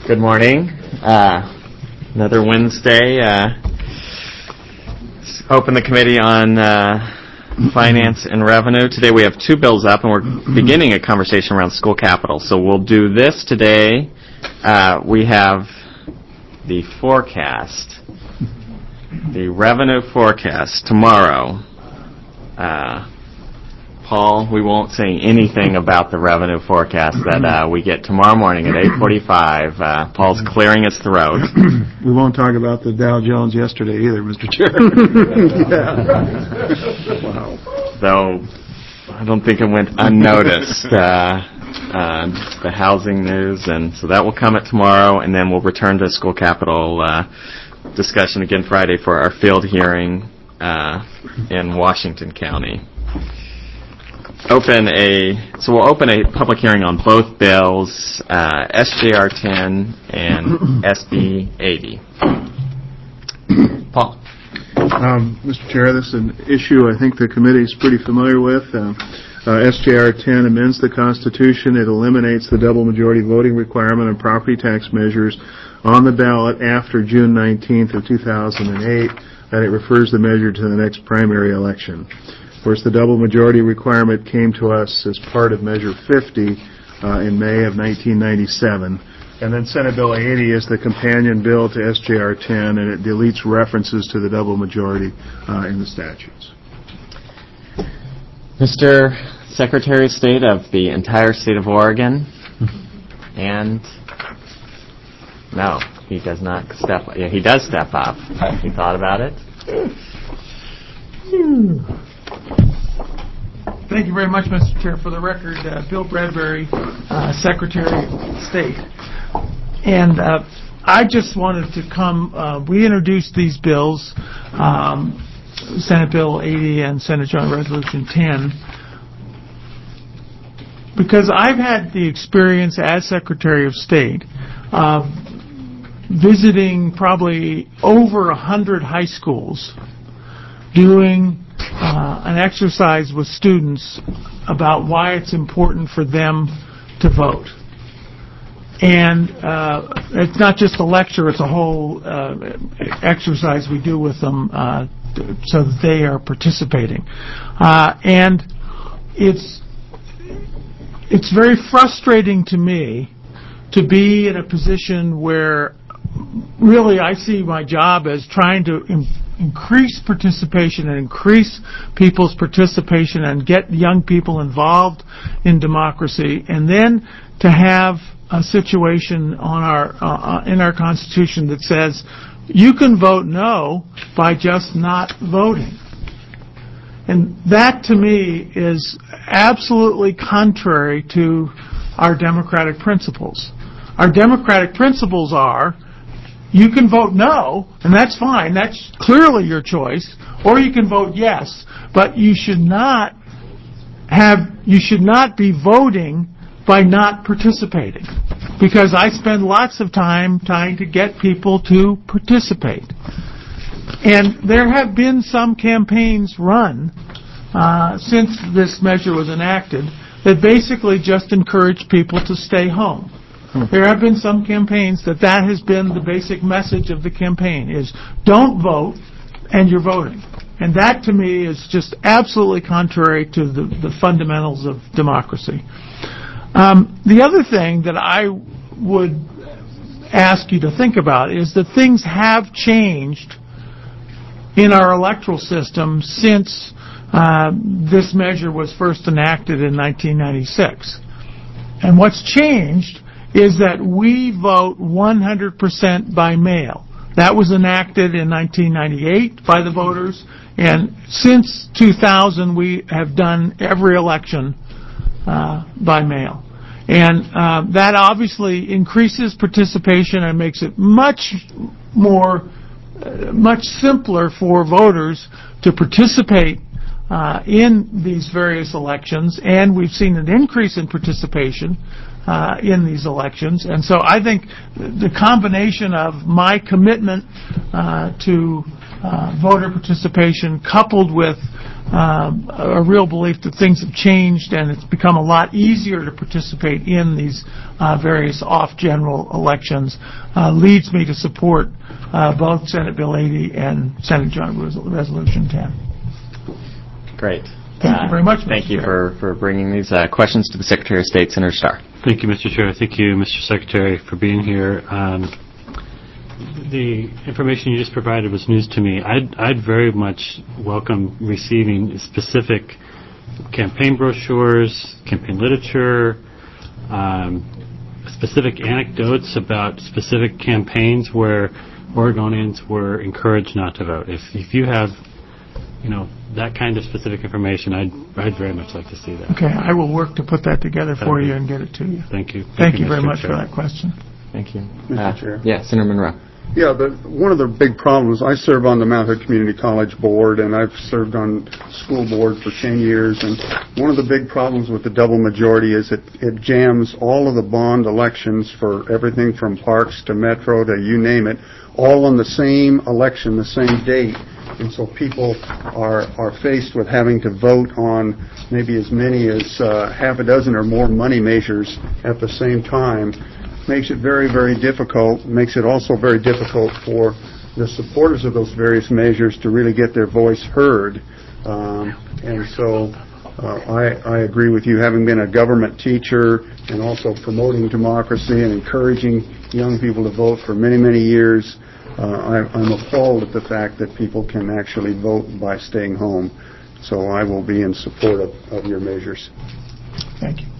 Good morning. Another Wednesday. Open the committee on finance and revenue. Today we have two bills up, and we're beginning a conversation around school capital. So we'll do this today. We have the forecast, the revenue forecast tomorrow. Paul, we won't say anything about the revenue forecast that we get tomorrow morning at 8:45. Paul's clearing his throat. We won't talk about the Dow Jones yesterday either, Mr. Chair. Wow. Though I don't think it went unnoticed. The housing news, and so that will come at tomorrow, and then we'll return to school capital discussion again Friday for our field hearing in Washington County. We'll open a public hearing on both bills, SJR 10 and SB 80. Paul. Mr. Chair, this is an issue I think the committee is pretty familiar with. SJR 10 amends the Constitution. It eliminates the double majority voting requirement on property tax measures on the ballot after June 19th of 2008, and it refers the measure to the next primary election. Of course, the double majority requirement came to us as part of Measure 50 in May of 1997. And then Senate Bill 80 is the companion bill to SJR 10, and it deletes references to the double majority in the statutes. Mr. Secretary of State of the entire state of Oregon, and no, he does not step up. Yeah, he does step up. You thought about it? Thank you very much, Mr. Chair. For the record, Bill Bradbury, Secretary of State. And I just wanted to come, we introduced these bills, Senate Bill 80 and Senate Joint Resolution 10, because I've had the experience as Secretary of State of visiting probably over 100 high schools, doing an exercise with students about why it's important for them to vote. And it's not just a lecture, it's a whole exercise we do with them so that they are participating. And it's very frustrating to me to be in a position where really I see my job as trying to increase participation and increase people's participation and get young people involved in democracy, and then to have a situation on in our Constitution that says you can vote no by just not voting. And that to me is absolutely contrary to our democratic principles. Our democratic principles are you can vote no, and that's fine. That's clearly your choice. Or you can vote yes, but you should not be voting by not participating. Because I spend lots of time trying to get people to participate. And there have been some campaigns run since this measure was enacted that basically just encourage people to stay home. There have been some campaigns that has been the basic message of the campaign is don't vote and you're voting. And that to me is just absolutely contrary to the fundamentals of democracy. The other thing that I would ask you to think about is that things have changed in our electoral system since this measure was first enacted in 1996. And what's changed is that we vote 100% by mail. That was enacted in 1998 by the voters, and since 2000 we have done every election by mail. And that obviously increases participation and makes it much simpler for voters to participate in these various elections, and we've seen an increase in participation in these elections. And so I think the combination of my commitment to voter participation coupled with a real belief that things have changed and it's become a lot easier to participate in these various off-general elections leads me to support both Senate Bill 80 and Senate Joint Resolution 10. Great. Thank you very much, Mr. Thank you Chair. for bringing these questions to the Secretary of State, Senator Starr. Thank you, Mr. Chair. Thank you, Mr. Secretary, for being here. The information you just provided was news to me. I'd very much welcome receiving specific campaign brochures, campaign literature, specific anecdotes about specific campaigns where Oregonians were encouraged not to vote. If you have, that kind of specific information, I'd very much like to see that. Okay, I will work to put that together for you and get it to you. Thank you. Thank you very Mr. much Chair. for that question. Thank you. Mr. Chair. Yeah, Senator Monroe. Yeah, one of the big problems, I serve on the Mount Hood Community College Board, and I've served on school board for 10 years, and one of the big problems with the double majority is it jams all of the bond elections for everything from parks to metro to you name it, all on the same election, the same date. And so people are faced with having to vote on maybe as many as half a dozen or more money measures at the same time. Makes it very, very difficult. Makes it also very difficult for the supporters of those various measures to really get their voice heard. And so I agree with you, having been a government teacher and also promoting democracy and encouraging young people to vote for many, many years. I'm appalled at the fact that people can actually vote by staying home. So I will be in support of your measures. Thank you.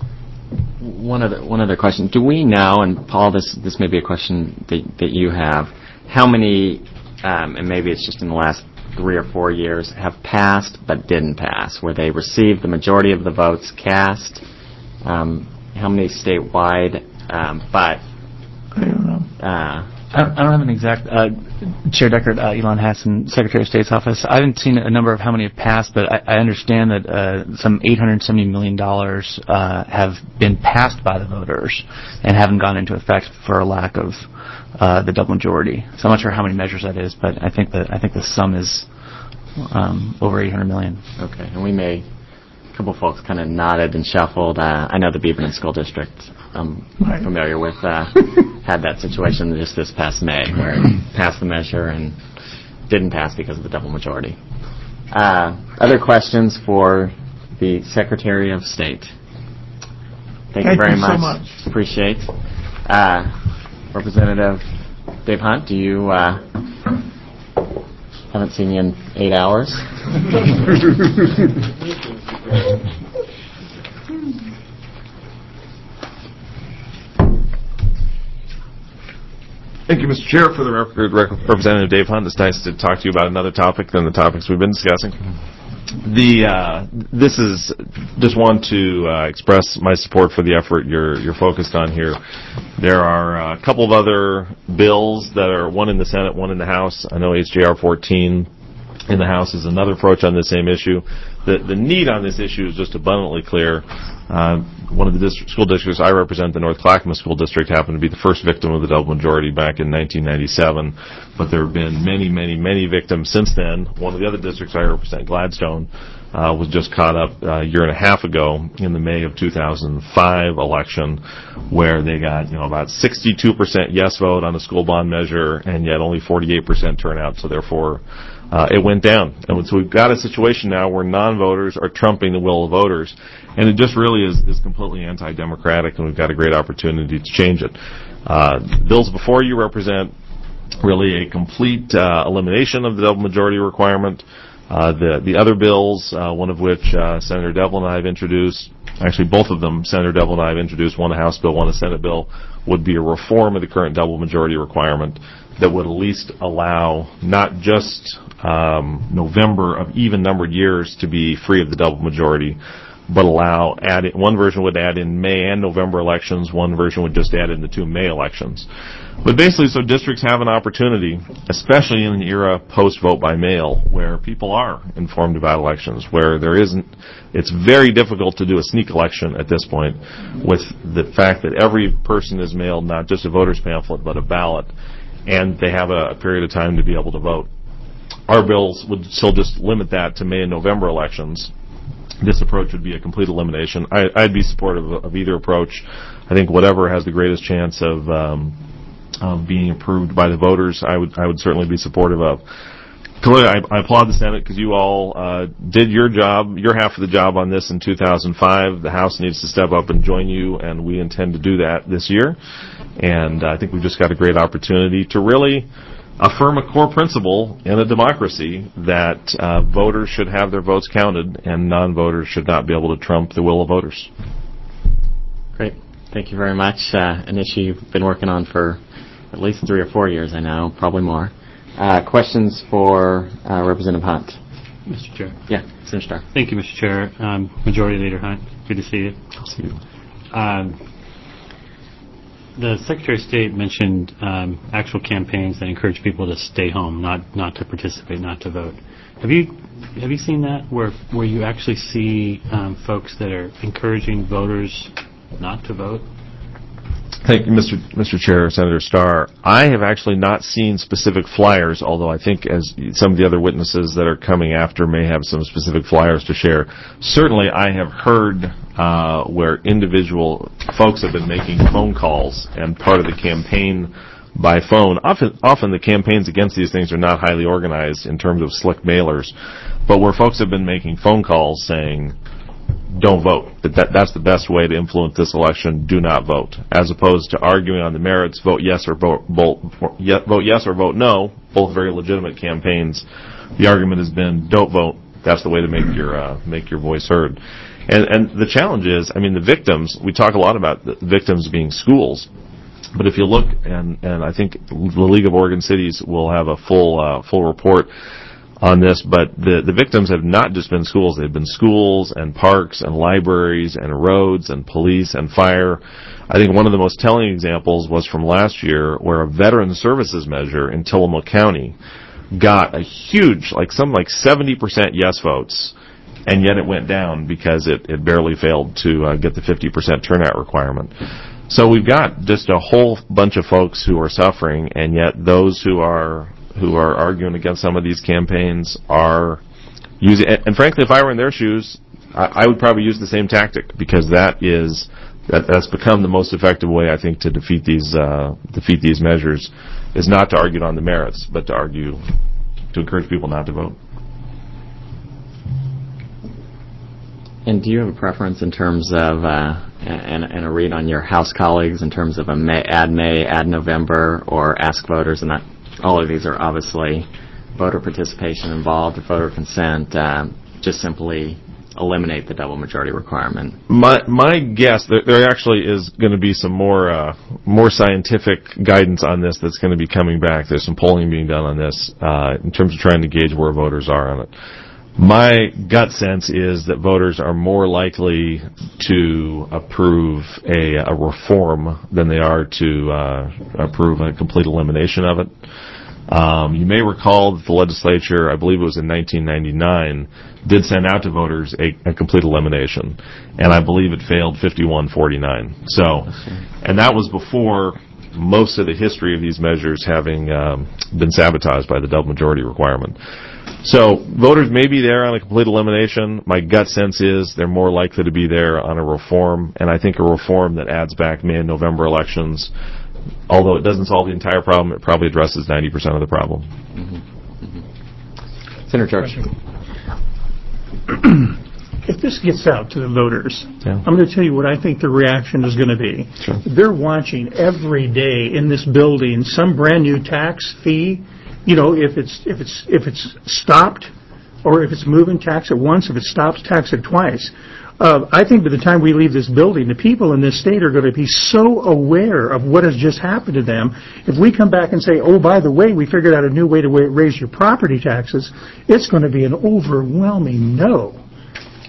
One other question. Do we know, and Paul, this may be a question that you have, how many, and maybe it's just in the last 3 or 4 years, have passed but didn't pass, where they received the majority of the votes cast? How many statewide, but... I don't know. I don't have an exact. Chair Deckard, Elon Hassan, Secretary of State's office. I haven't seen a number of how many have passed, but I understand that some $870 million have been passed by the voters and haven't gone into effect for a lack of the double majority. So I'm not sure how many measures that is, but I think the sum is over $800 million. Okay, and a couple folks kind of nodded and shuffled. I know the Beaverton School District I'm familiar with had that situation just this past May where it passed the measure and didn't pass because of the double majority. Other questions for the Secretary of State? Thank you very so much. Appreciate. Representative Dave Hunt, do you... haven't seen you in 8 hours. Thank you, Mr. Chair. For the record, Representative Dave Hunt. It's nice to talk to you about another topic than the topics we've been discussing. This is just want to express my support for the effort you're focused on here. There are a couple of other bills that are one in the Senate, one in the House. I know HJR 14 in the House is another approach on the same issue. The need on this issue is just abundantly clear. One of the school districts I represent, the North Clackamas School District, happened to be the first victim of the double majority back in 1997. But there have been many, many, many victims since then. One of the other districts I represent, Gladstone, was just caught up a year and a half ago in the May of 2005 election, where they got about 62% yes vote on the school bond measure, and yet only 48% turnout. So therefore, it went down. And so we've got a situation now where non-voters are trumping the will of voters. And it just really is completely anti-democratic, and we've got a great opportunity to change it. Bills before you represent really a complete elimination of the double majority requirement. The other bills, one of which Senator Devlin and I have introduced, actually both of them, Senator Devlin and I have introduced, one a House bill, one a Senate bill, would be a reform of the current double majority requirement that would at least allow not just November of even-numbered years to be free of the double majority, but one version would add in May and November elections, one version would just add in the 2 May elections. But basically, so districts have an opportunity, especially in an era post-vote by mail, where people are informed about elections, where it's very difficult to do a sneak election at this point, with the fact that every person is mailed not just a voter's pamphlet, but a ballot, and they have a period of time to be able to vote. Our bills would still just limit that to May and November elections. This approach would be a complete elimination. I'd be supportive of either approach. I think whatever has the greatest chance of being approved by the voters, I would certainly be supportive of. Clearly, I applaud the Senate because you all did your job, your half of the job on this in 2005. The House needs to step up and join you, and we intend to do that this year. And I think we've just got a great opportunity to really affirm a core principle in a democracy that voters should have their votes counted and non-voters should not be able to trump the will of voters. Great. Thank you very much. An issue you've been working on for at least 3 or 4 years, I know, probably more. Questions for Representative Hunt? Mr. Chair. Yeah, Senator Starr. Thank you, Mr. Chair. Majority Leader Hunt, good to see you. See you. The Secretary of State mentioned actual campaigns that encourage people to stay home, not to participate, not to vote. Have you seen that where you actually see folks that are encouraging voters not to vote? Thank you, Mr. Chair, Senator Starr. I have actually not seen specific flyers, although I think as some of the other witnesses that are coming after may have some specific flyers to share. Certainly, I have heard where individual folks have been making phone calls and part of the campaign by phone. Often the campaigns against these things are not highly organized in terms of slick mailers, but where folks have been making phone calls saying, don't vote. That's the best way to influence this election. Do not vote. As opposed to arguing on the merits, vote yes or vote no, both very legitimate campaigns. The argument has been, don't vote. That's the way to make your voice heard. And the challenge is, I mean, the victims, we talk a lot about the victims being schools, but if you look, and I think the League of Oregon Cities will have a full report on this, but the victims have not just been schools. They've been schools and parks and libraries and roads and police and fire. I think one of the most telling examples was from last year where a veteran services measure in Tillamook County got a huge, like 70% yes votes, and yet it went down because it barely failed to get the 50% turnout requirement. So we've got just a whole bunch of folks who are suffering, and yet those who are arguing against some of these campaigns are using, and frankly, if I were in their shoes, I would probably use the same tactic, because that's become the most effective way, I think, to defeat these measures, is not to argue on the merits, but to encourage people not to vote. And do you have a preference in terms of, and a read on your House colleagues in terms of add May, add November, or ask voters, and that all of these are obviously voter participation involved, or voter consent, just simply eliminate the double majority requirement? My guess, there actually is going to be some more scientific guidance on this that's going to be coming back. There's some polling being done on this in terms of trying to gauge where voters are on it. My gut sense is that voters are more likely to approve a reform than they are to approve a complete elimination of it. You may recall that the legislature, I believe it was in 1999, did send out to voters a complete elimination, and I believe it failed 51-49. So, and that was before most of the history of these measures having been sabotaged by the double majority requirement. So voters may be there on a complete elimination. My gut sense is they're more likely to be there on a reform, and I think a reform that adds back May and November elections, although it doesn't solve the entire problem, it probably addresses 90% of the problem. Senator Church. If this gets out to the voters, Yeah. I'm going to tell you what I think the reaction is going to be. Sure. They're watching every day in this building some brand new tax fee. You know, if it's stopped, or if it's moving, tax it once. If it stops, tax it twice. I think by the time we leave this building, the people in this state are going to be so aware of what has just happened to them. If we come back and say, oh, by the way, we figured out a new way to raise your property taxes, it's going to be an overwhelming no.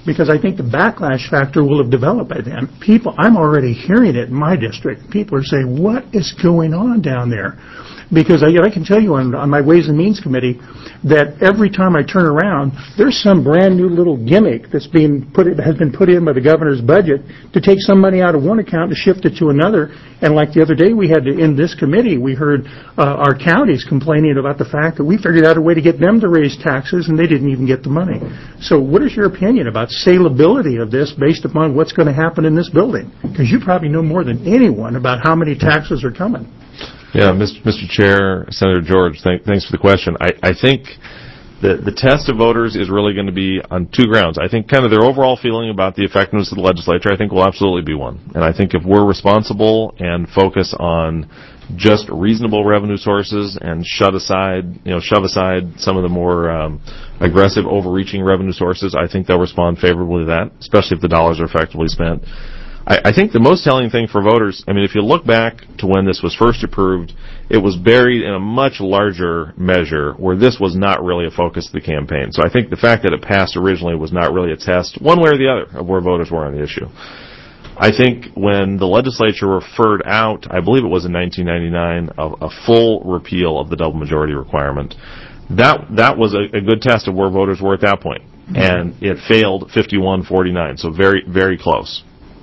because I think the backlash factor will have developed by then. I'm already hearing it in my district. People are saying, what is going on down there? Because I can tell you on my Ways and Means Committee that every time I turn around, there's some brand new little gimmick has been put in by the governor's budget to take some money out of one account and shift it to another. And like the other day, in this committee, we heard our counties complaining about the fact that we figured out a way to get them to raise taxes and they didn't even get the money. So what is your opinion about salability of this based upon what's going to happen in this building? Because you probably know more than anyone about how many taxes are coming. Yeah, Mr. Chair, Senator George, thanks for the question. I think the test of voters is really going to be on two grounds. I think kind of their overall feeling about the effectiveness of the legislature, I think, will absolutely be one. And I think if we're responsible and focus on just reasonable revenue sources and shove aside some of the more aggressive, overreaching revenue sources, I think they'll respond favorably to that, especially if the dollars are effectively spent. I think the most telling thing for voters, if you look back to when this was first approved, it was buried in a much larger measure where this was not really a focus of the campaign. So I think the fact that it passed originally was not really a test, one way or the other, of where voters were on the issue. I think when the legislature referred out, I believe it was in 1999, a full repeal of the double majority requirement, that was a good test of where voters were at that point. And it failed 51-49, so very, very close.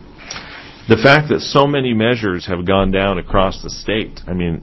The fact that so many measures have gone down across the state,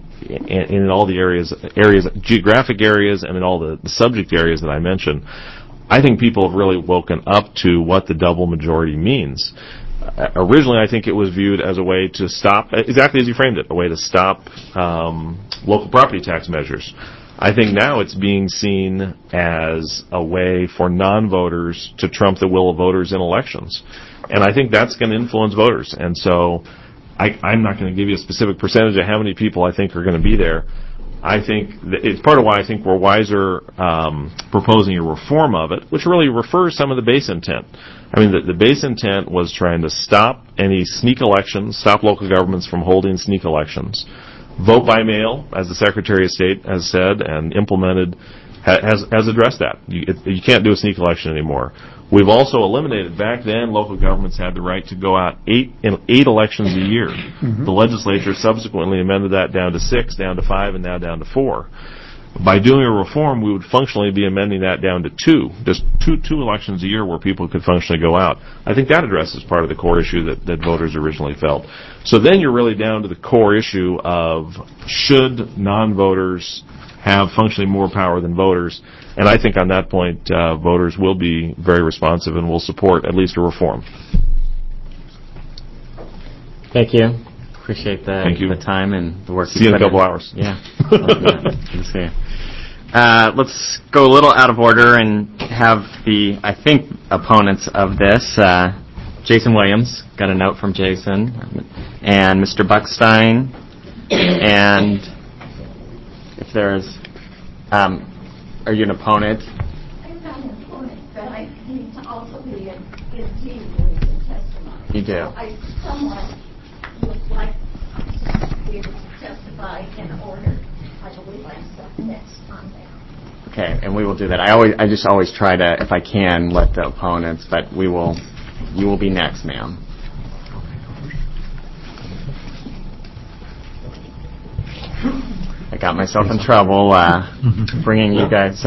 in all the areas, geographic areas, and in all the subject areas that I mentioned, I think people have really woken up to what the double majority means. Originally, I think it was viewed as a way to stop, exactly as you framed it, a way to stop local property tax measures. I think now it's being seen as a way for non-voters to trump the will of voters in elections. And I think that's going to influence voters. And so I'm not going to give you a specific percentage of how many people I think are going to be there. I think it's part of why I think we're wiser proposing a reform of it, which really refers some of the base intent. The base intent was trying to stop any sneak elections, stop local governments from holding sneak elections. Vote by mail, as the Secretary of State has said and implemented, has addressed that. You can't do a sneak election anymore. We've also eliminated, back then, local governments had the right to go out eight elections a year. Mm-hmm. The legislature subsequently amended that down to 6, down to 5, and now down to 4. By doing a reform, we would functionally be amending that down to 2, just two elections a year where people could functionally go out. I think that addresses part of the core issue that voters originally felt. So then you're really down to the core issue of should non-voters have functionally more power than voters. And I think on that point, voters will be very responsive and will support at least a reform. Thank you. Appreciate the time and the work. See you in a couple hours. Yeah. Good to see you. Let's go a little out of order and have the, I think, opponents of this. Jason Williams, got a note from Jason, and Mr. Buckstein, and if there's, are you an opponent? I'm not an opponent, but I need to also be in testimony. You do. So I somewhat would like to be able to testify in order. I believe I'm stuck next on there. Okay, and we will do that. I just always try to, if I can, let the opponents, but you will be next, ma'am. I got myself in trouble bringing you guys.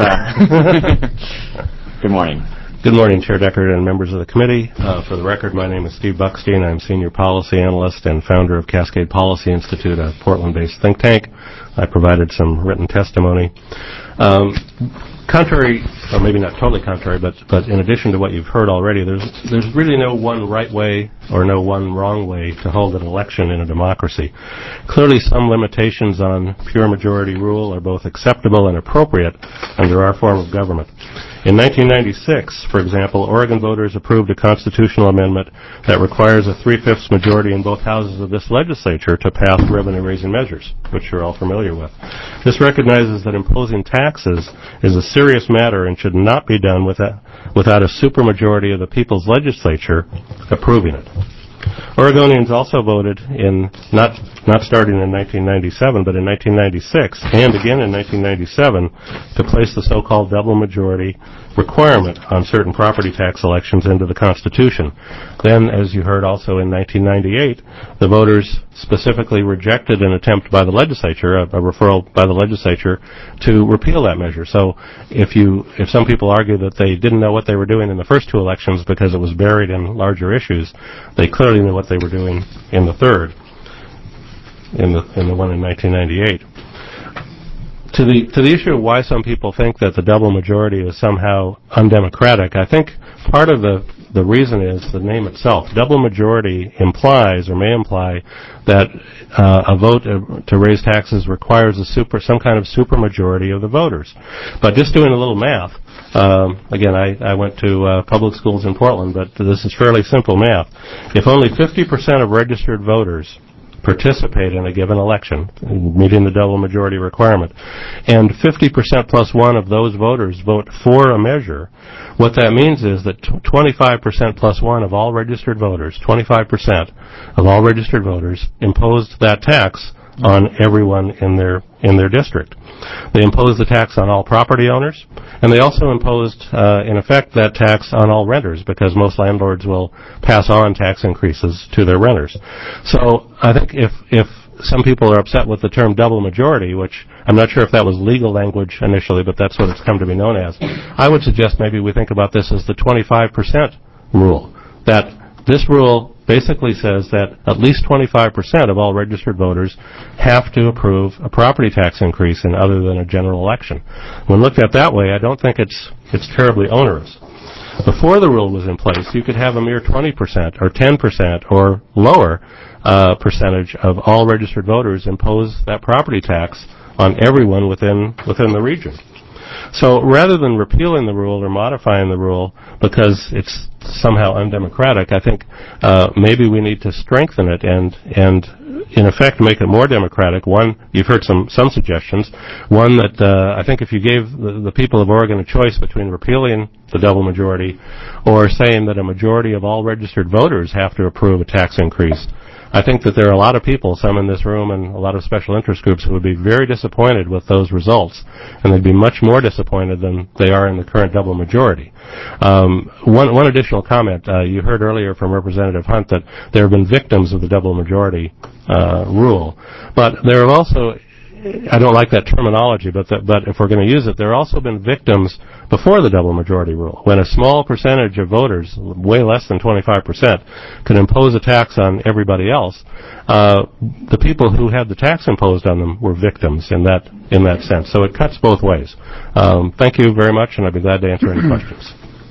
Good morning. Good morning, Chair Deckard and members of the committee. For the record, my name is Steve Buckstein. I'm Senior Policy Analyst and founder of Cascade Policy Institute, a Portland-based think tank. I provided some written testimony. Contrary, or maybe not totally contrary, but in addition to what you've heard already, there's really no one right way or no one wrong way to hold an election in a democracy. Clearly, some limitations on pure majority rule are both acceptable and appropriate under our form of government. In 1996, for example, Oregon voters approved a constitutional amendment that requires a 3/5 majority in both houses of this legislature to pass revenue-raising measures, which you're all familiar with. This recognizes that imposing taxes is a serious matter and should not be done without a supermajority of the people's legislature approving it. Oregonians also voted in, not starting in 1997, but in 1996, and again in 1997, to place the so-called double majority requirement on certain property tax elections into the Constitution. Then, as you heard also in 1998, the voters specifically rejected an attempt by the legislature, a referral by the legislature, to repeal that measure. So if some people argue that they didn't know what they were doing in the first two elections because it was buried in larger issues, they clearly knew what they were doing in the third, in the one in 1998. To the issue of why some people think that the double majority is somehow undemocratic, I think part of the reason is the name itself. Double majority implies, or may imply, that a vote to raise taxes requires some kind of supermajority of the voters. But just doing a little math, again, I went to public schools in Portland, but this is fairly simple math. If only 50% of registered voters participate in a given election, meeting the double majority requirement, and 50% plus one of those voters vote for a measure, what that means is that 25% plus one of all registered voters, 25% of all registered voters imposed that tax on everyone in their district. They imposed the tax on all property owners, and they also imposed, in effect, that tax on all renters, because most landlords will pass on tax increases to their renters. So I think if some people are upset with the term double majority, which I'm not sure if that was legal language initially, but that's what it's come to be known as, I would suggest maybe we think about this as the 25% rule, that this rule basically says that at least 25% of all registered voters have to approve a property tax increase in other than a general election. When looked at that way, I don't think it's terribly onerous. Before the rule was in place, you could have a mere 20% or 10% or lower percentage of all registered voters impose that property tax on everyone within the region. So rather than repealing the rule or modifying the rule because it's somehow undemocratic, I think maybe we need to strengthen it and in effect make it more democratic. One, you've heard some suggestions. One that I think if you gave the people of Oregon a choice between repealing the double majority or saying that a majority of all registered voters have to approve a tax increase, I think that there are a lot of people, some in this room and a lot of special interest groups, who would be very disappointed with those results, and they'd be much more disappointed than they are in the current double majority. One additional comment. You heard earlier from Representative Hunt that there have been victims of the double majority rule, but there have also, I don't like that terminology, but if we're going to use it, there have also been victims before the double majority rule, when a small percentage of voters, way less than 25%, could impose a tax on everybody else. The people who had the tax imposed on them were victims in that sense. So it cuts both ways. Thank you very much, and I'd be glad to answer any questions.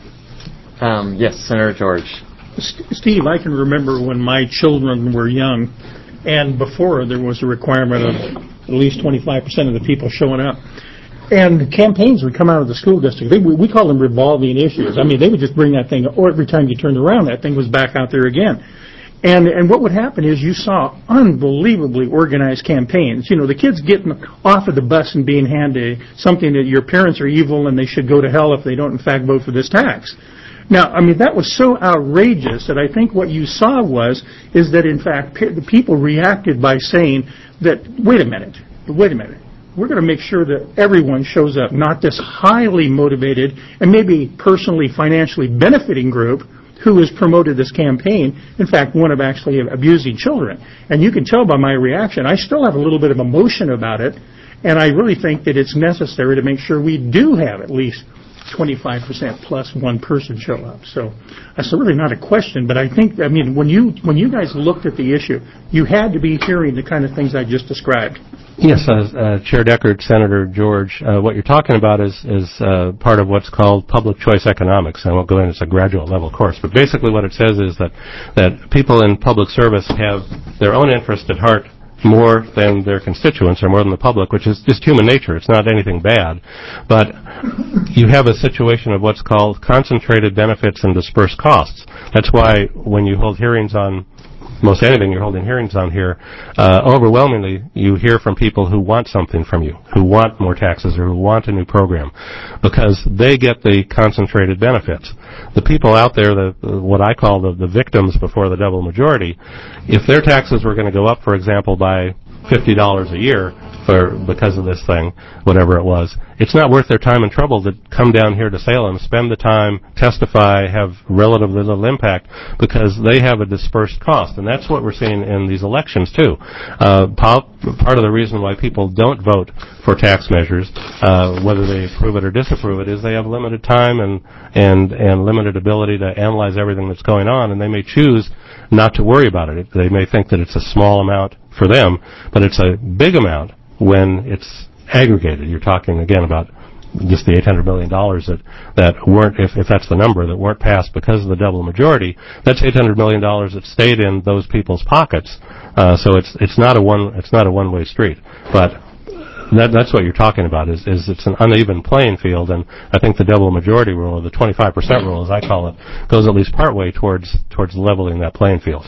Yes, Senator George. Steve, I can remember when my children were young, and before there was a requirement of at least 25% of the people showing up. And campaigns would come out of the school district. We call them revolving issues. I mean, they would just bring that thing, or every time you turned around, that thing was back out there again. And what would happen is you saw unbelievably organized campaigns. You know, the kids getting off of the bus and being handed something that your parents are evil and they should go to hell if they don't, in fact, vote for this tax. Now, I mean, that was so outrageous that I think what you saw is that, in fact, the people reacted by saying that, wait a minute, we're going to make sure that everyone shows up, not this highly motivated and maybe personally, financially benefiting group who has promoted this campaign, in fact, one of actually abusing children. And you can tell by my reaction, I still have a little bit of emotion about it, and I really think that it's necessary to make sure we do have at least 25% plus one person show up. So that's really not a question, but I think, I mean, when you guys looked at the issue, you had to be hearing the kind of things I just described. Yes, Chair Deckard, Senator George, what you're talking about is part of what's called public choice economics. I won't go into it's a graduate level course, but basically what it says is that people in public service have their own interest at heart more than their constituents or more than the public, which is just human nature. It's not anything bad. But you have a situation of what's called concentrated benefits and dispersed costs. That's why when you hold hearings on most anything you're holding hearings on here, overwhelmingly you hear from people who want something from you, who want more taxes or who want a new program, because they get the concentrated benefits. The people out there, what I call the victims before the double majority, if their taxes were going to go up, for example, by $50 a year because of this thing, whatever it was, it's not worth their time and trouble to come down here to Salem, spend the time, testify, have relatively little impact, because they have a dispersed cost. And that's what we're seeing in these elections, too. Part of the reason why people don't vote for tax measures, whether they approve it or disapprove it, is they have limited time and limited ability to analyze everything that's going on, and they may choose not to worry about it. They may think that it's a small amount for them, but it's a big amount when it's aggregated. You're talking, again, about just the $800 million that weren't, if that's the number, that weren't passed because of the double majority. That's $800 million that stayed in those people's pockets. So it's not a one-way street. But that's what you're talking about, is it's an uneven playing field, and I think the double majority rule, or the 25% rule, as I call it, goes at least partway towards leveling that playing field.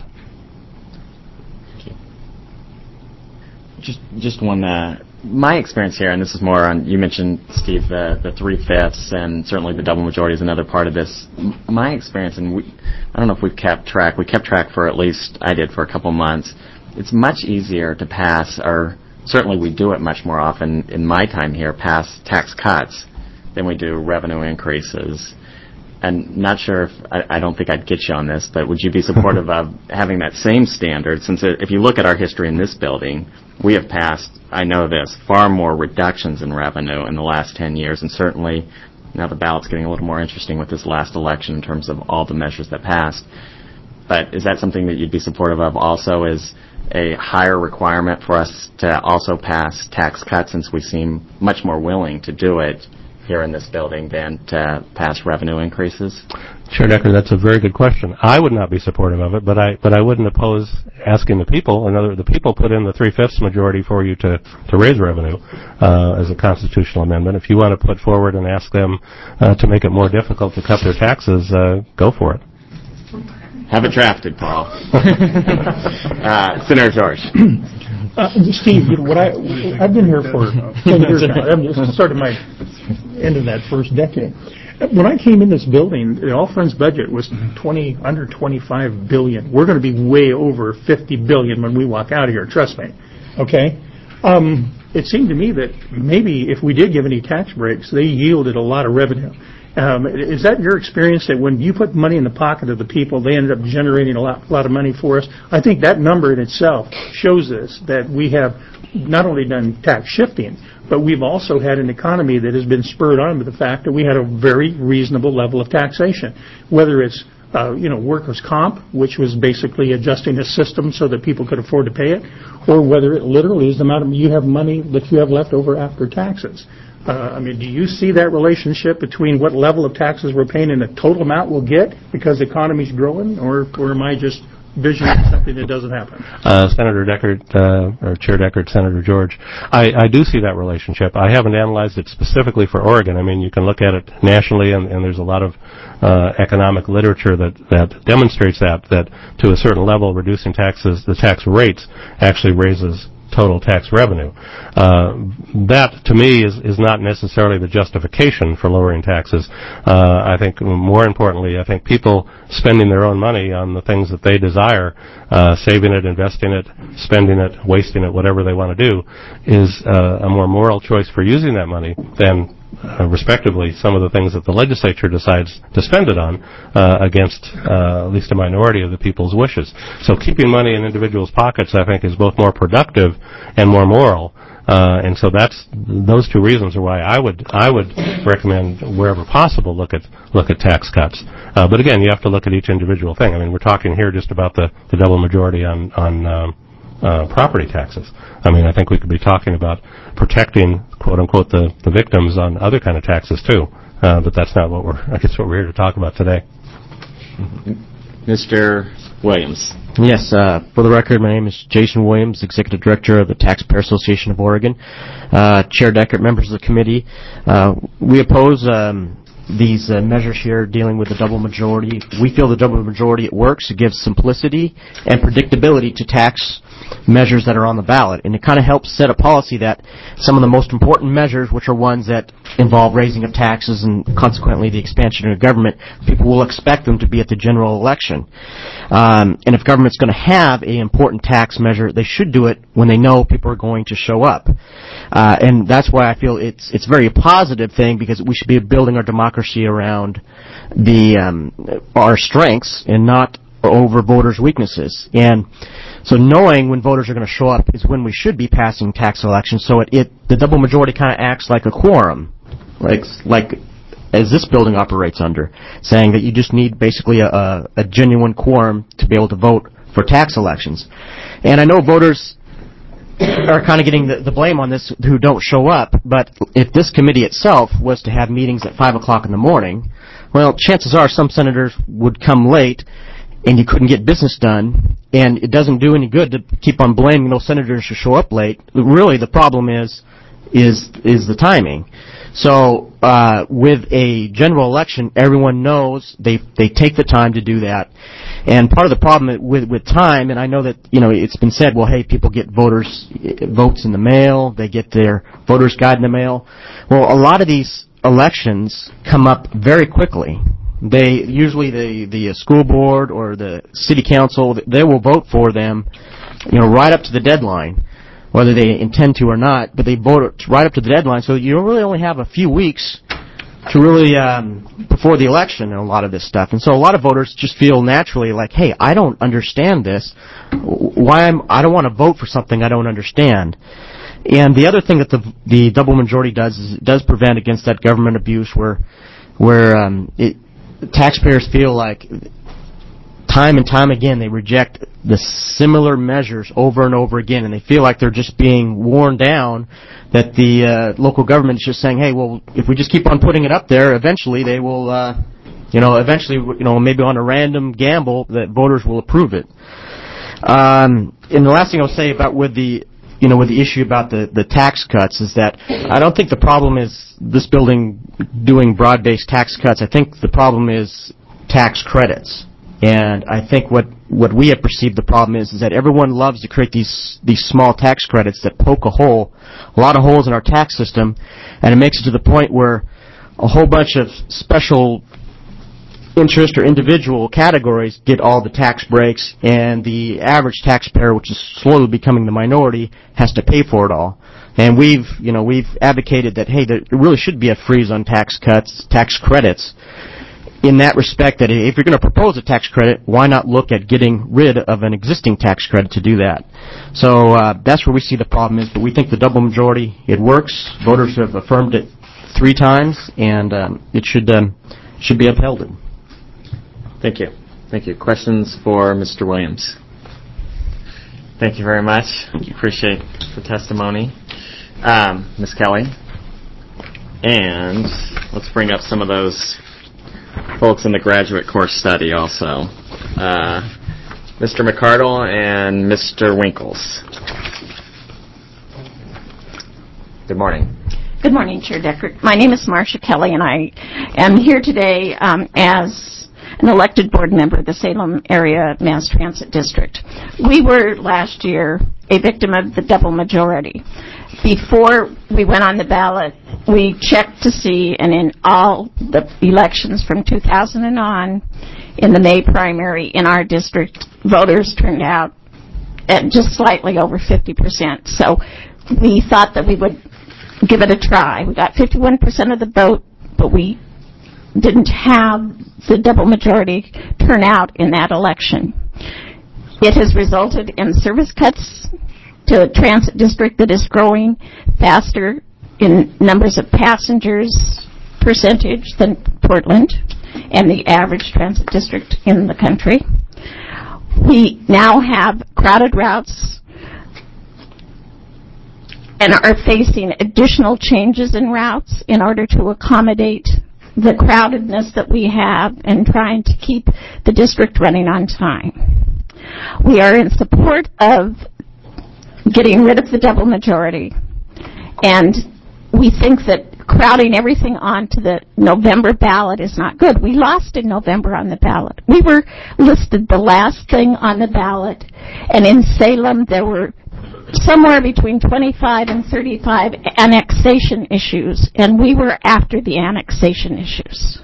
Just one, my experience here, and this is more on, you mentioned, Steve, the 3/5, and certainly the double majority is another part of this. My experience, and I don't know if we kept track for at least, I did for a couple months, it's much easier to pass, or certainly we do it much more often in my time here, pass tax cuts than we do revenue increases. And not sure if, I don't think I'd get you on this, but would you be supportive of having that same standard, since if you look at our history in this building, we have passed, I know this, far more reductions in revenue in the last 10 years, and certainly now the ballot's getting a little more interesting with this last election in terms of all the measures that passed. But is that something that you'd be supportive of also, is a higher requirement for us to also pass tax cuts, since we seem much more willing to do it here in this building than to pass revenue increases? Chair Decker, that's a very good question. I would not be supportive of it, but I wouldn't oppose asking the people. The people put in the 3/5 majority for you to raise revenue as a constitutional amendment. If you want to put forward and ask them to make it more difficult to cut their taxes, go for it. Have it drafted, Paul. Senator George. Steve, I've been here for 10 years now. I'm just starting my end of that first decade. When I came in this building, the All Friends budget was under $25 billion. We're going to be way over $50 billion when we walk out of here. Trust me. Okay. It seemed to me that maybe if we did give any tax breaks, they yielded a lot of revenue. Is that your experience, that when you put money in the pocket of the people, they ended up generating a lot of money for us? I think that number in itself shows us that we have not only done tax shifting, but we've also had an economy that has been spurred on by the fact that we had a very reasonable level of taxation, whether it's workers' comp, which was basically adjusting the system so that people could afford to pay it, or whether it literally is the amount of money that you have left over after taxes. Do you see that relationship between what level of taxes we're paying and the total amount we'll get because the economy's growing, or am I just visioning something that doesn't happen? Senator Deckert, or Chair Deckert, Senator George, I do see that relationship. I haven't analyzed it specifically for Oregon. You can look at it nationally, and there's a lot of economic literature that demonstrates that to a certain level, reducing taxes, the tax rates, actually raises total tax revenue. That, to me, is not necessarily the justification for lowering taxes. I think, more importantly, I think people spending their own money on the things that they desire, saving it, investing it, spending it, wasting it, whatever they want to do, is a more moral choice for using that money than respectively some of the things that the legislature decides to spend it on against at least a minority of the people's wishes. So keeping money in individuals' pockets, I think, is both more productive and more moral. And so those two reasons are why I would recommend, wherever possible, look at tax cuts. But again, you have to look at each individual thing. We're talking here just about the double majority on property taxes. I think we could be talking about protecting, quote unquote, the victims on other kind of taxes too. But that's not what we're here to talk about today. Mr. Williams. Yes, for the record, my name is Jason Williams, Executive Director of the Taxpayer Association of Oregon. Chair Deckert, members of the committee, we oppose these measures here dealing with the double majority. We feel the double majority, it works. It gives simplicity and predictability to tax measures that are on the ballot. And it kind of helps set a policy that some of the most important measures, which are ones that involve raising of taxes and consequently the expansion of government, people will expect them to be at the general election. And if government's going to have an important tax measure, they should do it when they know people are going to show up. And that's why I feel it's very a positive thing, because we should be building our democracy around our strengths and not over voters' weaknesses. And so knowing when voters are going to show up is when we should be passing tax elections. So the double majority kind of acts like a quorum, like as this building operates under, saying that you just need basically a genuine quorum to be able to vote for tax elections. And I know voters are kind of getting the blame on this who don't show up, but if this committee itself was to have meetings at 5 o'clock in the morning, well, chances are some senators would come late and you couldn't get business done, and it doesn't do any good to keep on blaming those senators who show up late. Really, the problem is the timing. So with a general election, everyone knows they take the time to do that. And part of the problem with time, and I know that it's been said, well, hey, people get votes in the mail, they get their voter's guide in the mail. Well, a lot of these elections come up very quickly. They usually the school board or the city council, they will vote for them, right up to the deadline, whether they intend to or not. But they vote right up to the deadline, so you really only have a few weeks to really before the election and a lot of this stuff. And so a lot of voters just feel naturally like, hey, I don't understand this. I don't want to vote for something I don't understand. And the other thing that the double majority does is it does prevent against that government abuse where taxpayers feel like time and time again they reject the similar measures over and over again, and they feel like they're just being worn down, that the local government is just saying, hey, well, if we just keep on putting it up there, eventually they will, maybe on a random gamble that voters will approve it. And the last thing I'll say about with the issue about the tax cuts is that I don't think the problem is this building doing broad-based tax cuts. I think the problem is tax credits. And I think what we have perceived the problem is that everyone loves to create these small tax credits that poke a lot of holes in our tax system, and it makes it to the point where a whole bunch of special interest or individual categories get all the tax breaks, and the average taxpayer, which is slowly becoming the minority, has to pay for it all. And we've advocated that, hey, there really should be a freeze on tax cuts, tax credits, in that respect that if you're going to propose a tax credit, why not look at getting rid of an existing tax credit to do that? So that's where we see the problem is, but we think the double majority, it works. Voters have affirmed it 3 times, and it should be upheld. Thank you. Thank you. Questions for Mr. Williams? Thank you very much. Appreciate the testimony. Ms. Kelly. And let's bring up some of those folks in the graduate course study also. Mr. McCardle and Mr. Winkles. Good morning. Good morning, Chair Deckert. My name is Marcia Kelly, and I am here today as an elected board member of the Salem Area Mass Transit District. We were last year a victim of the double majority. Before we went on the ballot, we checked to see, and in all the elections from 2000 and on, in the May primary in our district, voters turned out at just slightly over 50%. So we thought that we would give it a try. We got 51% of the vote, but we didn't have the double majority turnout in that election. It has resulted in service cuts to a transit district that is growing faster in numbers of passengers percentage than Portland and the average transit district in the country. We now have crowded routes and are facing additional changes in routes in order to accommodate the crowdedness that we have and trying to keep the district running on time. We are in support of getting rid of the double majority, and we think that crowding everything onto the November ballot is not good. We lost in November on the ballot. We were listed the last thing on the ballot, and in Salem there were somewhere between 25 and 35 annexation issues, and we were after the annexation issues.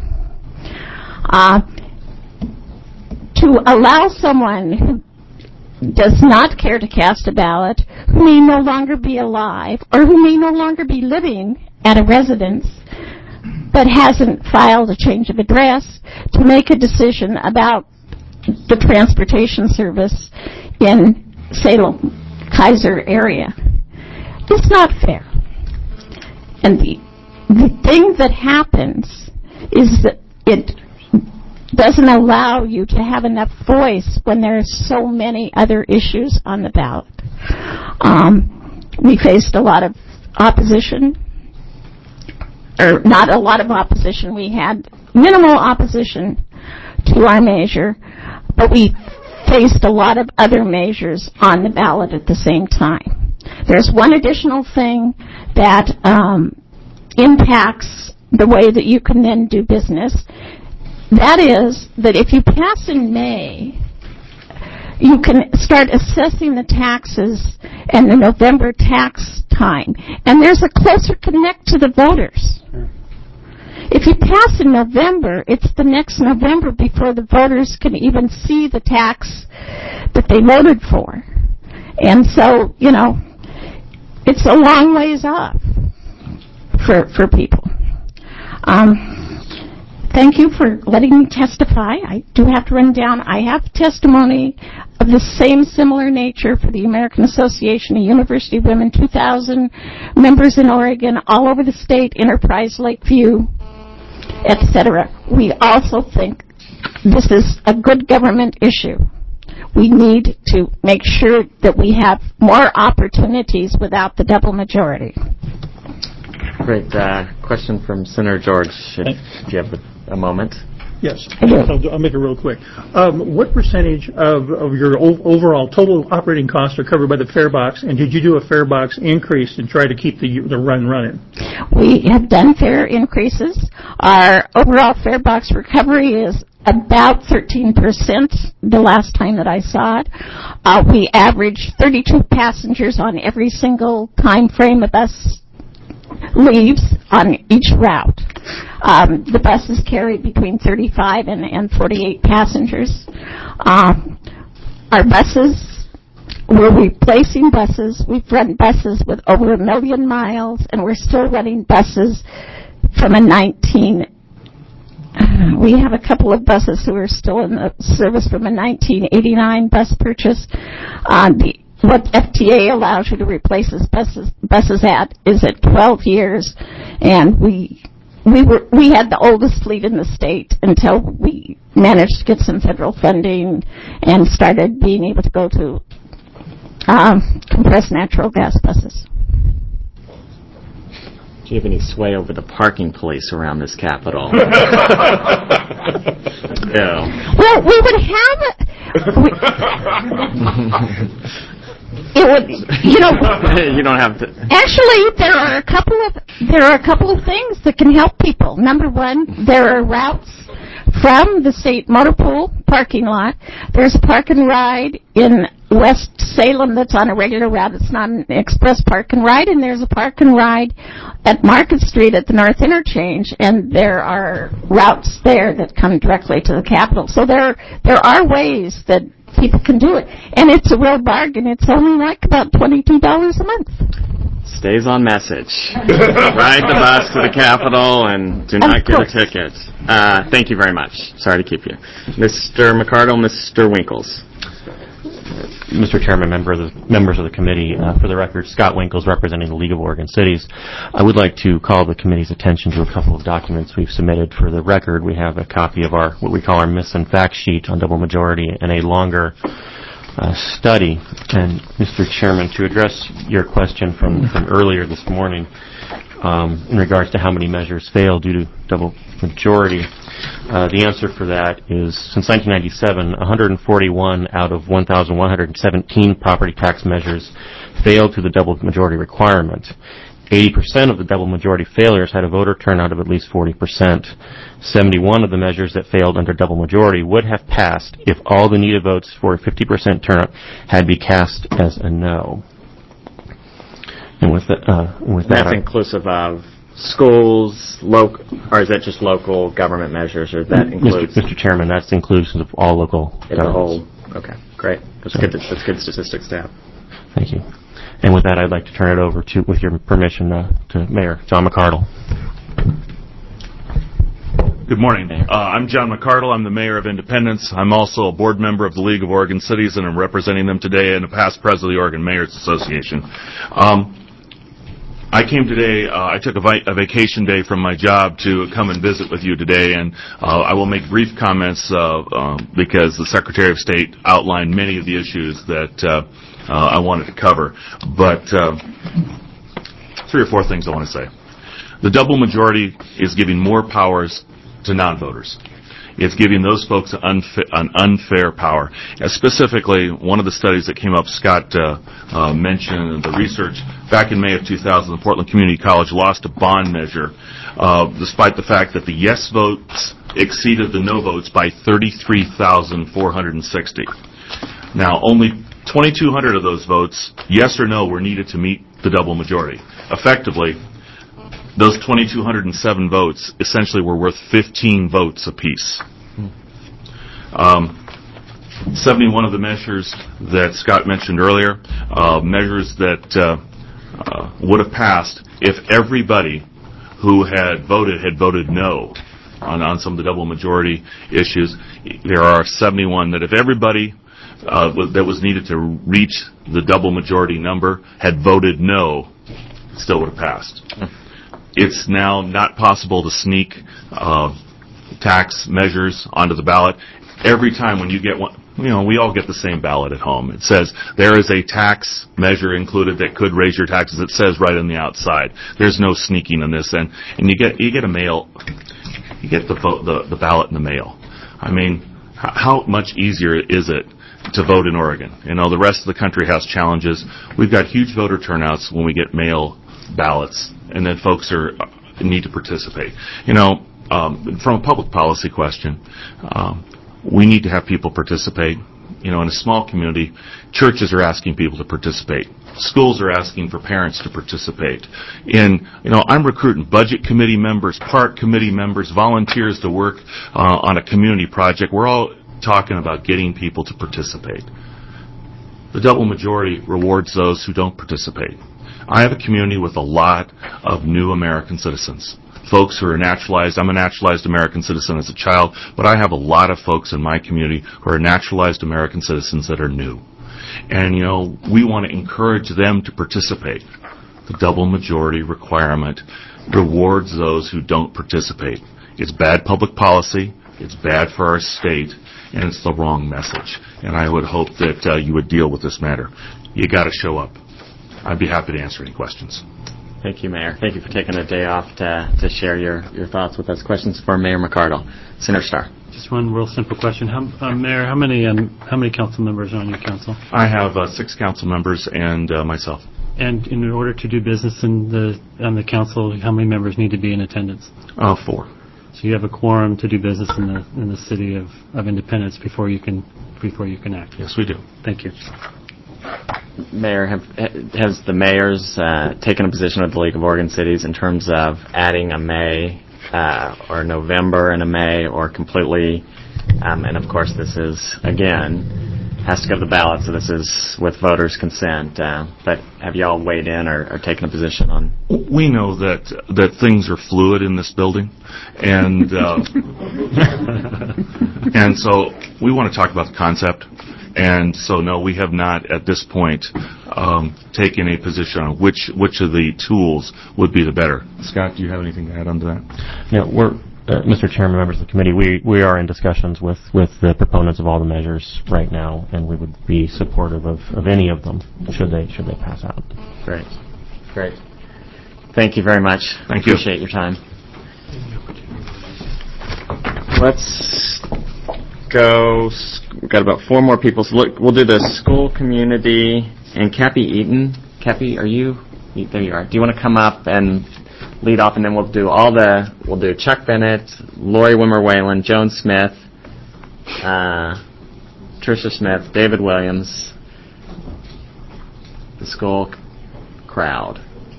To allow someone who does not care to cast a ballot, who may no longer be alive, or who may no longer be living at a residence, but hasn't filed a change of address, to make a decision about the transportation service in Salem, Kaiser area. It's not fair. And the thing that happens is that it doesn't allow you to have enough voice when there are so many other issues on the ballot. We faced a lot of opposition, or not a lot of opposition. We had minimal opposition to our measure, but we faced a lot of other measures on the ballot at the same time. There's one additional thing that impacts the way that you can then do business. That is that if you pass in May, you can start assessing the taxes and the November tax time. And there's a closer connect to the voters. If you pass in November, it's the next November before the voters can even see the tax that they voted for. And so, you know, it's a long ways off for people. Thank you for letting me testify. I do have to run down. I have testimony of the same similar nature for the American Association of University Women, 2,000 members in Oregon, all over the state, Enterprise, Lakeview, etc. We also think this is a good government issue. We need to make sure that we have more opportunities without the double majority. Great. Question from Senator George, if you have a moment. Yes, I'll make it real quick. What percentage of your overall total operating costs are covered by the fare box, and did you do a fare box increase and try to keep the run running? We have done fare increases. Our overall fare box recovery is about 13% the last time that I saw it. We average 32 passengers on every single time frame a bus leaves on each route. The buses carry between 35 and 48 passengers. Our buses, we're replacing buses. We've run buses with over 1 million miles, and we're still running buses from we have a couple of buses who are still in the service from a 1989 bus purchase. What FTA allows you to replace buses at is at 12 years, and we had the oldest fleet in the state until we managed to get some federal funding and started being able to go to compressed natural gas buses. Do you have any sway over the parking police around this Capitol? No. Well, we would have it would, you know. You don't have to. Actually, there are a couple of things that can help people. Number one, there are routes from the state motor pool parking lot. There's a park and ride in West Salem that's on a regular route. It's not an express park and ride, and there's a park and ride at Market Street at the North Interchange, and there are routes there that come directly to the Capitol. So there are ways that people can do it, and it's a real bargain. It's only like about $22 a month. Stays on message. Ride the bus to the Capitol and do not get a ticket. Thank you very much. Sorry to keep you. Mr. McCardle, Mr. Winkles. Mr. Chairman, members of the committee, for the record, Scott Winkles representing the League of Oregon Cities. I would like to call the committee's attention to a couple of documents we've submitted. For the record, we have a copy of our, what we call our myths and facts sheet on double majority and a longer study. And Mr. Chairman, to address your question from earlier this morning in regards to how many measures fail due to double majority, the answer for that is, since 1997, 141 out of 1,117 property tax measures failed to the double majority requirement. 80% of the double majority failures had a voter turnout of at least 40%. 71 of the measures that failed under double majority would have passed if all the needed votes for a 50% turnout had been cast as a no. And with that, That's inclusive of schools, or is that just local government measures, or that includes Mr. Chairman, that's inclusive of all local the whole? governments. Okay, great. That's good statistics to have. Thank you. And with that, I'd like to turn it over to, with your permission, to Mayor John McArdle. Good morning. I'm John McArdle. I'm the mayor of Independence. I'm also a board member of the League of Oregon Cities, and I'm representing them today and a past president of the Oregon Mayors Association. I came today, I took a vacation day from my job to come and visit with you today, and I will make brief comments because the Secretary of State outlined many of the issues that I wanted to cover. But 3 or 4 things I want to say. The double majority is giving more powers to non-voters. It's giving those folks an unfair power. Specifically, one of the studies that came up, Scott mentioned the research. Back in May of 2000, the Portland Community College lost a bond measure, despite the fact that the yes votes exceeded the no votes by 33,460. Now, only 2,200 of those votes, yes or no, were needed to meet the double majority. Effectively, those 2,207 votes essentially were worth 15 votes apiece. 71 of the measures that Scott mentioned earlier, measures that would have passed if everybody who had voted no on some of the double majority issues. There are 71 that if everybody that was needed to reach the double majority number had voted no, it still would have passed. It's now not possible to sneak tax measures onto the ballot. Every time when you get one, we all get the same ballot at home. It says there is a tax measure included that could raise your taxes. It says right on the outside. There's no sneaking on this, and you get the ballot in the mail. I mean, how much easier is it to vote in Oregon? The rest of the country has challenges. We've got huge voter turnouts when we get mail ballots, and then folks need to participate. From a public policy question, we need to have people participate. In a small community, churches are asking people to participate. Schools are asking for parents to participate. I'm recruiting budget committee members, park committee members, volunteers to work on a community project. We're all talking about getting people to participate. The double majority rewards those who don't participate. I have a community with a lot of new American citizens. Folks who are naturalized. I'm a naturalized American citizen as a child, but I have a lot of folks in my community who are naturalized American citizens that are new. And, we want to encourage them to participate. The double majority requirement rewards those who don't participate. It's bad public policy, it's bad for our state, and it's the wrong message. And I would hope that you would deal with this matter. You got to show up. I'd be happy to answer any questions. Thank you, Mayor. Thank you for taking a day off to share your thoughts with us. Questions for Mayor McArdle. Senator Starr. Just one real simple question. Mayor, how many council members are on your council? I have 6 council members and myself. And in order to do business on the council, how many members need to be in attendance? 4. So you have a quorum to do business in the city of Independence before you can act. Yes, we do. Thank you. Mayor, has the mayors taken a position with the League of Oregon Cities in terms of adding a May or November and a May, or completely? And of course, this is has to go to the ballot, so this is with voters' consent. But have you all weighed in or taken a position on? We know that things are fluid in this building, and and so we want to talk about the concept. And so, no, we have not at this point taken a position on which of the tools would be the better. Scott, do you have anything to add on to that? Yeah, Mr. Chairman, members of the committee, we are in discussions with the proponents of all the measures right now, and we would be supportive of any of them should they pass out. Great. Thank you very much. Thank you. Appreciate your time. Let's go. We've got about 4 more people. So we'll do the school, community, and Cappy Eaton. Cappy, are you There you are. Do you want to come up and lead off, and then we'll do Chuck Bennett, Lori Wimmer Whalen, Joan Smith, Tricia Smith, David Williams, the school crowd.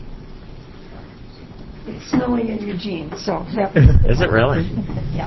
It's snowing in Eugene, so that Is it really? Yeah.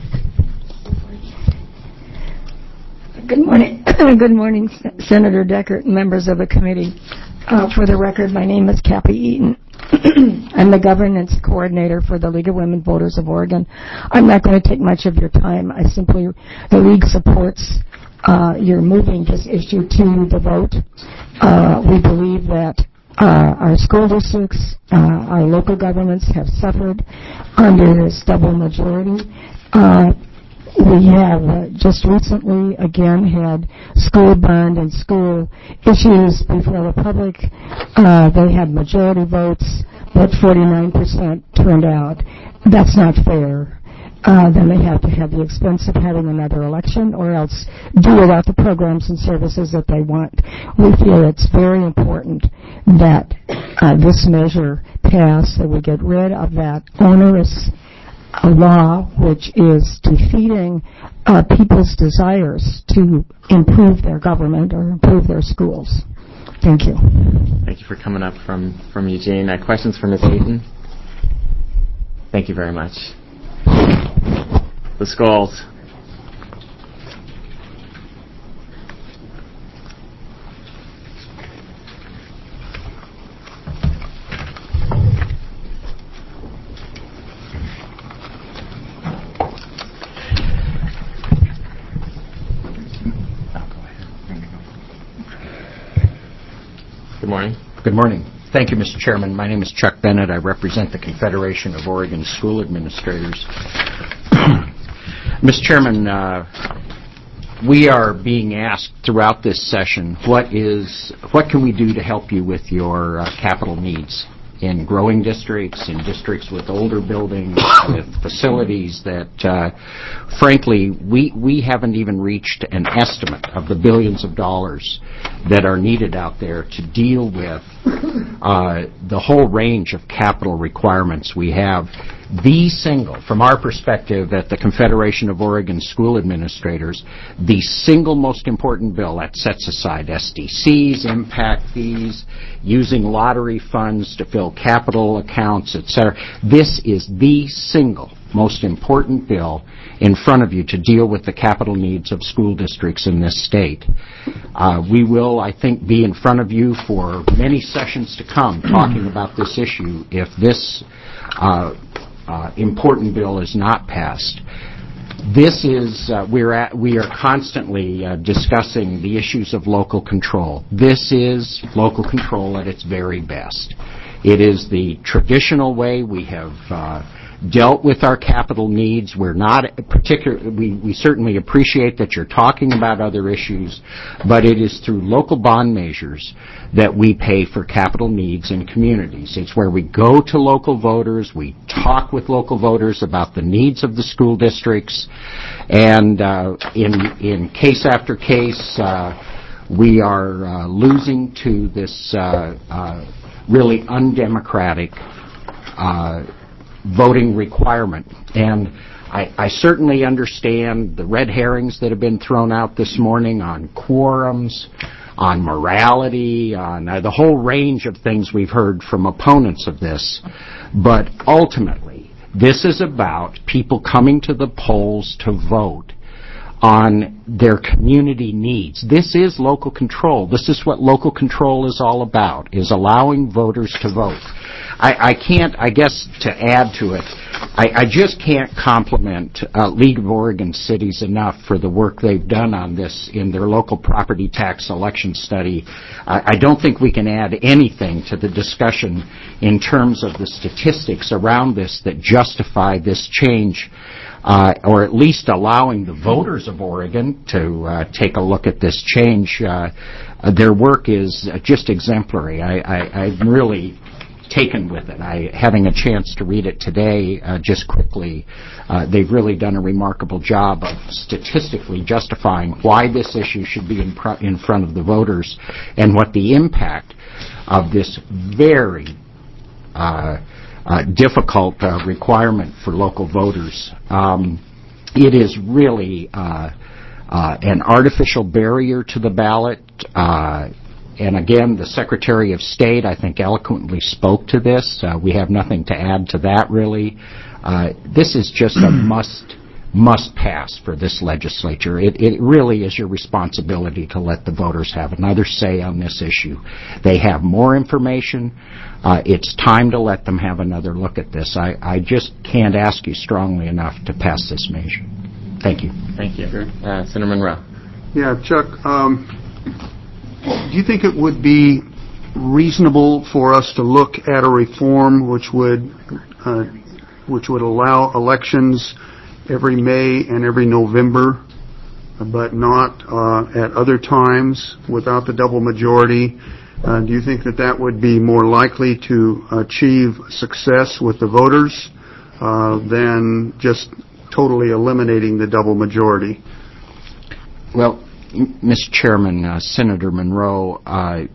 Good morning. Good morning, Senator Deckert and members of the committee. For the record, my name is Kathy Eaton. I'm the governance coordinator for the League of Women Voters of Oregon. I'm not going to take much of your time. The League supports your moving this issue to the vote. We believe that our school districts, our local governments have suffered under this double majority. We have just recently, again, had school bond and school issues before the public. They had majority votes, but 49% turned out. That's not fair. Then they have to have the expense of having another election or else do without the programs and services that they want. We feel it's very important that this measure pass, that we get rid of that onerous law which is defeating people's desires to improve their government or improve their schools. Thank you. Thank you for coming up from Eugene. Questions for Ms. Eaton? Thank you very much. The schools. Good morning. Good morning. Thank you, Mr. Chairman. My name is Chuck Bennett. I represent the Confederation of Oregon School Administrators. Mr. Chairman, we are being asked throughout this session, what can we do to help you with your capital needs in growing districts, in districts with older buildings, with facilities that, frankly, we haven't even reached an estimate of the billions of dollars that are needed out there to deal with the whole range of capital requirements we have. From our perspective at the Confederation of Oregon School Administrators, the single most important bill that sets aside SDCs, impact fees, using lottery funds to fill capital accounts, etc. This is the single most important bill in front of you to deal with the capital needs of school districts in this state. We will, I think, be in front of you for many sessions to come talking about this issue if this important bill is not passed. This is, we are constantly discussing the issues of local control. This is local control at its very best. It is the traditional way we have dealt with our capital needs. We're not we certainly appreciate that you're talking about other issues, but it is through local bond measures that we pay for capital needs in communities. It's where we go to local voters, we talk with local voters about the needs of the school districts, and in case after case, we are losing to this really undemocratic voting requirement. And I certainly understand the red herrings that have been thrown out this morning on quorums, on morality, on the whole range of things we've heard from opponents of this. But ultimately, this is about people coming to the polls to vote on their community needs. This is local control. This is what local control is all about, is allowing voters to vote. I guess to add to it, I just can't compliment League of Oregon Cities enough for the work they've done on this in their local property tax election study. I don't think we can add anything to the discussion in terms of the statistics around this that justify this change, or at least allowing the voters of Oregon to take a look at this change. Their work is just exemplary. I'm really taken with it. Having a chance to read it today, just quickly, they've really done a remarkable job of statistically justifying why this issue should be in front of the voters and what the impact of this very difficult requirement for local voters. It is really an artificial barrier to the ballot. And again, the Secretary of State, I think, eloquently spoke to this. We have nothing to add to that, really. This is just a must pass for this legislature. It really is your responsibility to let the voters have another say on this issue. They have more information. It's time to let them have another look at this. I just can't ask you strongly enough to pass this measure. Thank you. Thank you. Senator Monroe. Yeah, Chuck, do you think it would be reasonable for us to look at a reform which would allow elections every May and every November, but not at other times without the double majority? Do you think that would be more likely to achieve success with the voters than just totally eliminating the double majority? Well, Mr. Chairman, Senator Monroe, I've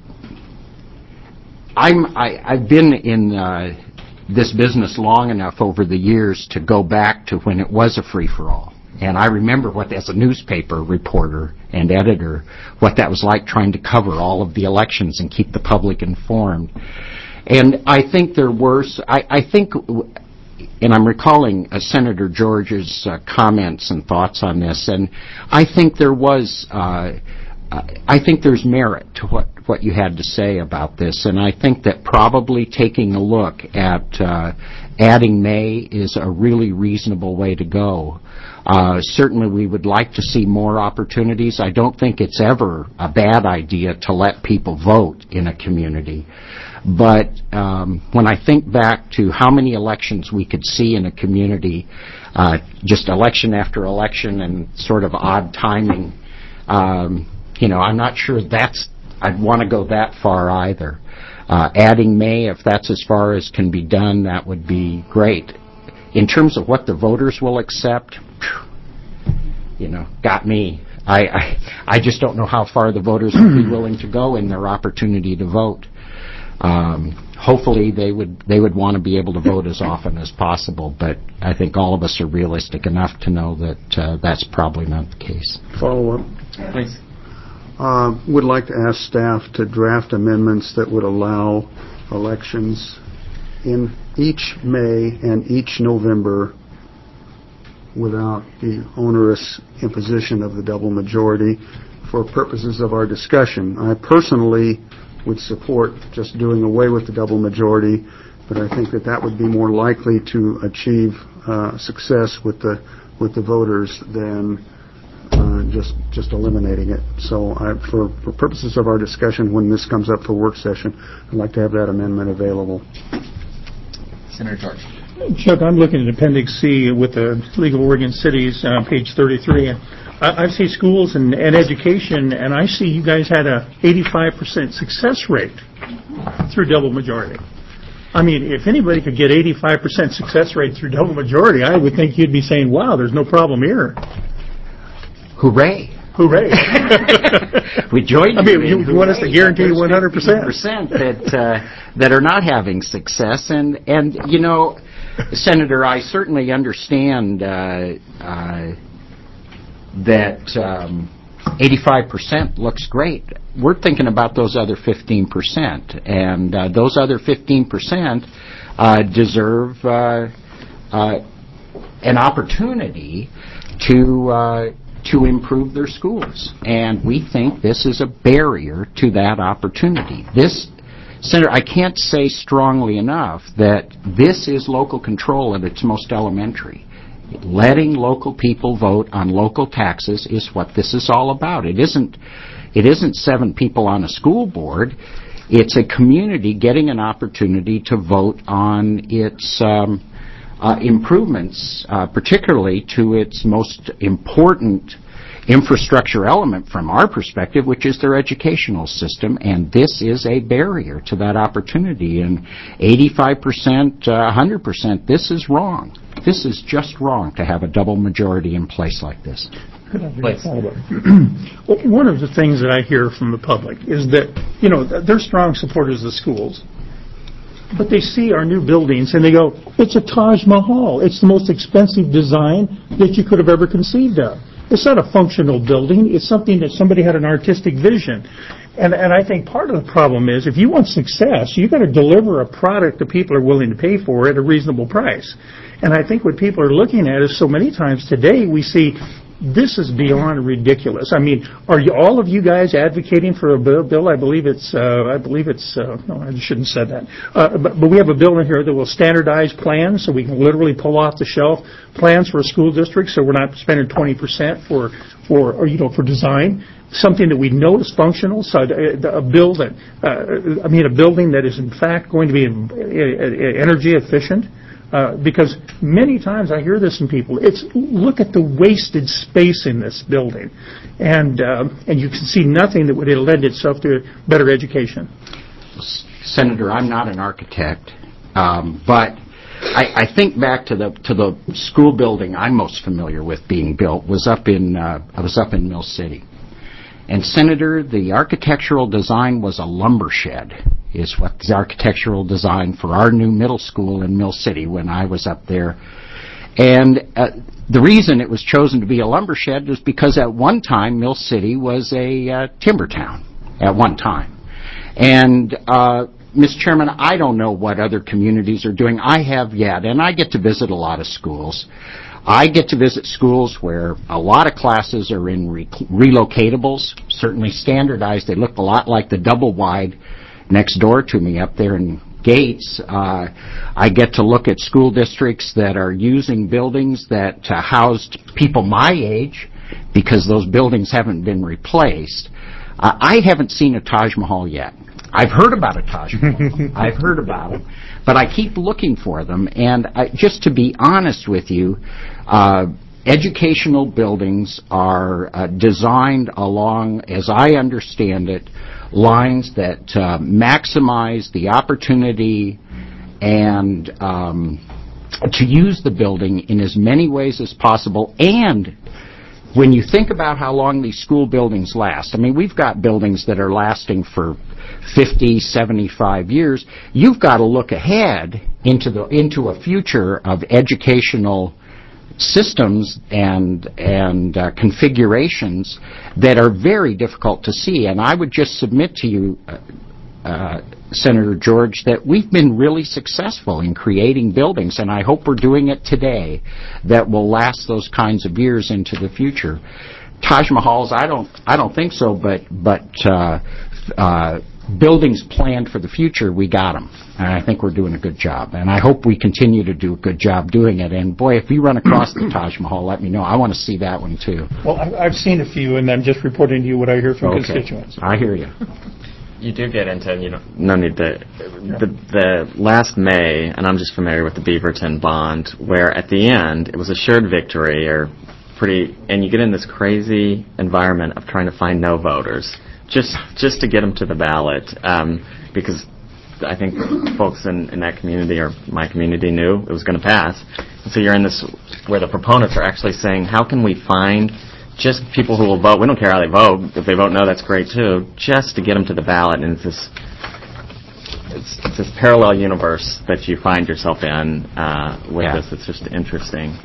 been in this business long enough over the years to go back to when it was a free-for-all. And I remember as a newspaper reporter and editor, what that was like trying to cover all of the elections and keep the public informed. And I think there were, and I'm recalling Senator George's comments and thoughts on this, and I think there's merit to what you had to say about this, and I think that probably taking a look at adding May is a really reasonable way to go. Certainly we would like to see more opportunities. I don't think it's ever a bad idea to let people vote in a community. But when I think back to how many elections we could see in a community, just election after election and sort of odd timing, I'm not sure I'd want to go that far either. Adding May, if that's as far as can be done, that would be great. In terms of what the voters will accept, got me. I just don't know how far the voters will be willing to go in their opportunity to vote. Hopefully they would want to be able to vote as often as possible, but I think all of us are realistic enough to know that that's probably not the case. Follow up. Please. Would like to ask staff to draft amendments that would allow elections in each May and each November without the onerous imposition of the double majority for purposes of our discussion. I personally would support just doing away with the double majority, but I think that would be more likely to achieve success with the voters than just eliminating it. So for purposes of our discussion, when this comes up for work session, I'd like to have that amendment available. Senator George. Chuck, I'm looking at Appendix C with the League of Oregon Cities, page 33, and I see schools and education, and I see you guys had a 85% success rate through double majority. I mean, if anybody could get 85% success rate through double majority, I would think you'd be saying, wow, there's no problem here. Hooray. Hooray. We joined you. I mean, you want us to guarantee 100%? that are not having success. And Senator, I certainly understand that 85% looks great. We're thinking about those other 15%. And those other 15% deserve an opportunity to improve their schools. And we think this is a barrier to that opportunity. Senator, I can't say strongly enough that this is local control at its most elementary. Letting local people vote on local taxes is what this is all about. It isn't 7 people on a school board. It's a community getting an opportunity to vote on its improvements, particularly to its most important infrastructure element from our perspective, which is their educational system, and this is a barrier to that opportunity. And 85%, 100%, this is wrong. This is just wrong to have a double majority in place like this. Please. One of the things that I hear from the public is that, they're strong supporters of the schools, but they see our new buildings and they go, it's a Taj Mahal. It's the most expensive design that you could have ever conceived of. It's not a functional building. It's something that somebody had an artistic vision. And I think part of the problem is if you want success, you've got to deliver a product that people are willing to pay for at a reasonable price. And I think what people are looking at is so many times today we see this is beyond ridiculous. I mean, are all of you guys advocating for a bill? I believe it's, no, I shouldn't have said that. But we have a bill in here that will standardize plans so we can literally pull off the shelf plans for a school district so we're not spending 20% for design. Something that we know is functional, so a bill that, a building that is in fact going to be energy efficient. Because many times I hear this from people. It's look at the wasted space in this building, and you can see nothing that would lend itself to better education. Senator, I'm not an architect, but I think back to the school building I'm most familiar with being built was I was up in Mill City. And Senator, the architectural design was a lumber shed, is what the architectural design for our new middle school in Mill City when I was up there. And the reason it was chosen to be a lumber shed was because at one time Mill City was a timber town at one time. And Mr. Chairman, I don't know what other communities are doing. I have yet, and I get to visit a lot of schools. I get to visit schools where a lot of classes are in relocatables, certainly standardized. They look a lot like the double wide next door to me up there in Gates. I get to look at school districts that are using buildings that housed people my age because those buildings haven't been replaced. I haven't seen a Taj Mahal yet. I've heard about a Taj Mahal. I've heard about them. But I keep looking for them. And just to be honest with you, educational buildings are designed along, as I understand it, lines that maximize the opportunity and to use the building in as many ways as possible. And when you think about how long these school buildings last, I mean, we've got buildings that are lasting for 50, 75 years. You've got to look ahead into a future of educational systems and configurations that are very difficult to see. And I would just submit to you, Senator George, that we've been really successful in creating buildings, and I hope we're doing it today, that will last those kinds of years into the future. Taj Mahals, I don't think so, but buildings planned for the future, we got them. And I think we're doing a good job. And I hope we continue to do a good job doing it. And boy, if you run across the Taj Mahal, let me know. I want to see that one too. Well, I've seen a few, and I'm just reporting to you what I hear from constituents. I hear you. You do get into, no need to, the last May, and I'm just familiar with the Beaverton bond, where at the end, it was assured victory, and you get in this crazy environment of trying to find no voters, just to get them to the ballot, because I think folks in that community, or my community, knew it was going to pass. And so you're in this, where the proponents are actually saying, how can we find just people who will vote? We don't care how they vote. If they vote no, that's great too. Just to get them to the ballot, and it's this parallel universe that you find yourself in with this. It's just interesting.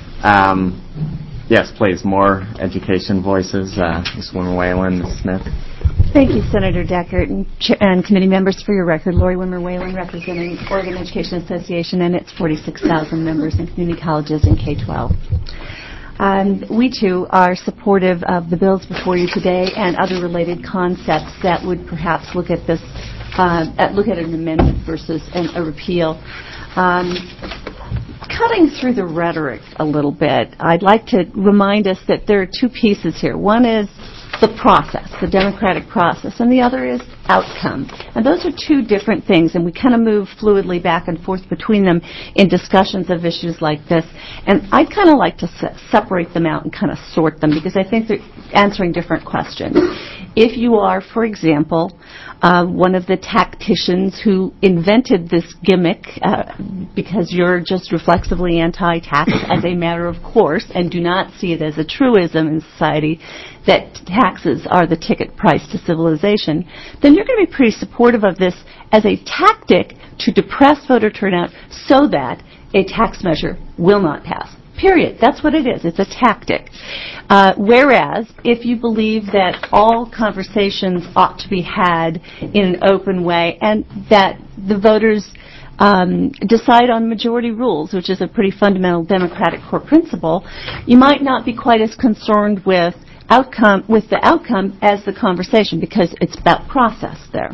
Yes, please, more education voices. Ms. Wimmer Whalen, Ms. Smith. Thank you, Senator Deckert and committee members. For your record, Lori Wimmer Whalen, representing Oregon Education Association and its 46,000 members in community colleges and K-12. We, too, are supportive of the bills before you today and other related concepts that would perhaps look at this, look at an amendment versus a repeal. Cutting through the rhetoric a little bit, I'd like to remind us that there are two pieces here. One is the process, the democratic process, and the other is outcome. And those are two different things, and we kind of move fluidly back and forth between them in discussions of issues like this. And I'd kind of like to separate them out and kind of sort them, because I think they're answering different questions. If you are, for example, one of the tacticians who invented this gimmick because you're just reflexively anti-tax as a matter of course and do not see it as a truism in society that taxes are the ticket price to civilization, then you're going to be pretty supportive of this as a tactic to depress voter turnout so that a tax measure will not pass. Period. That's what it is. It's a tactic. Whereas, if you believe that all conversations ought to be had in an open way and that the voters decide on majority rules, which is a pretty fundamental democratic core principle, you might not be quite as concerned with the outcome as the conversation, because it's about process there.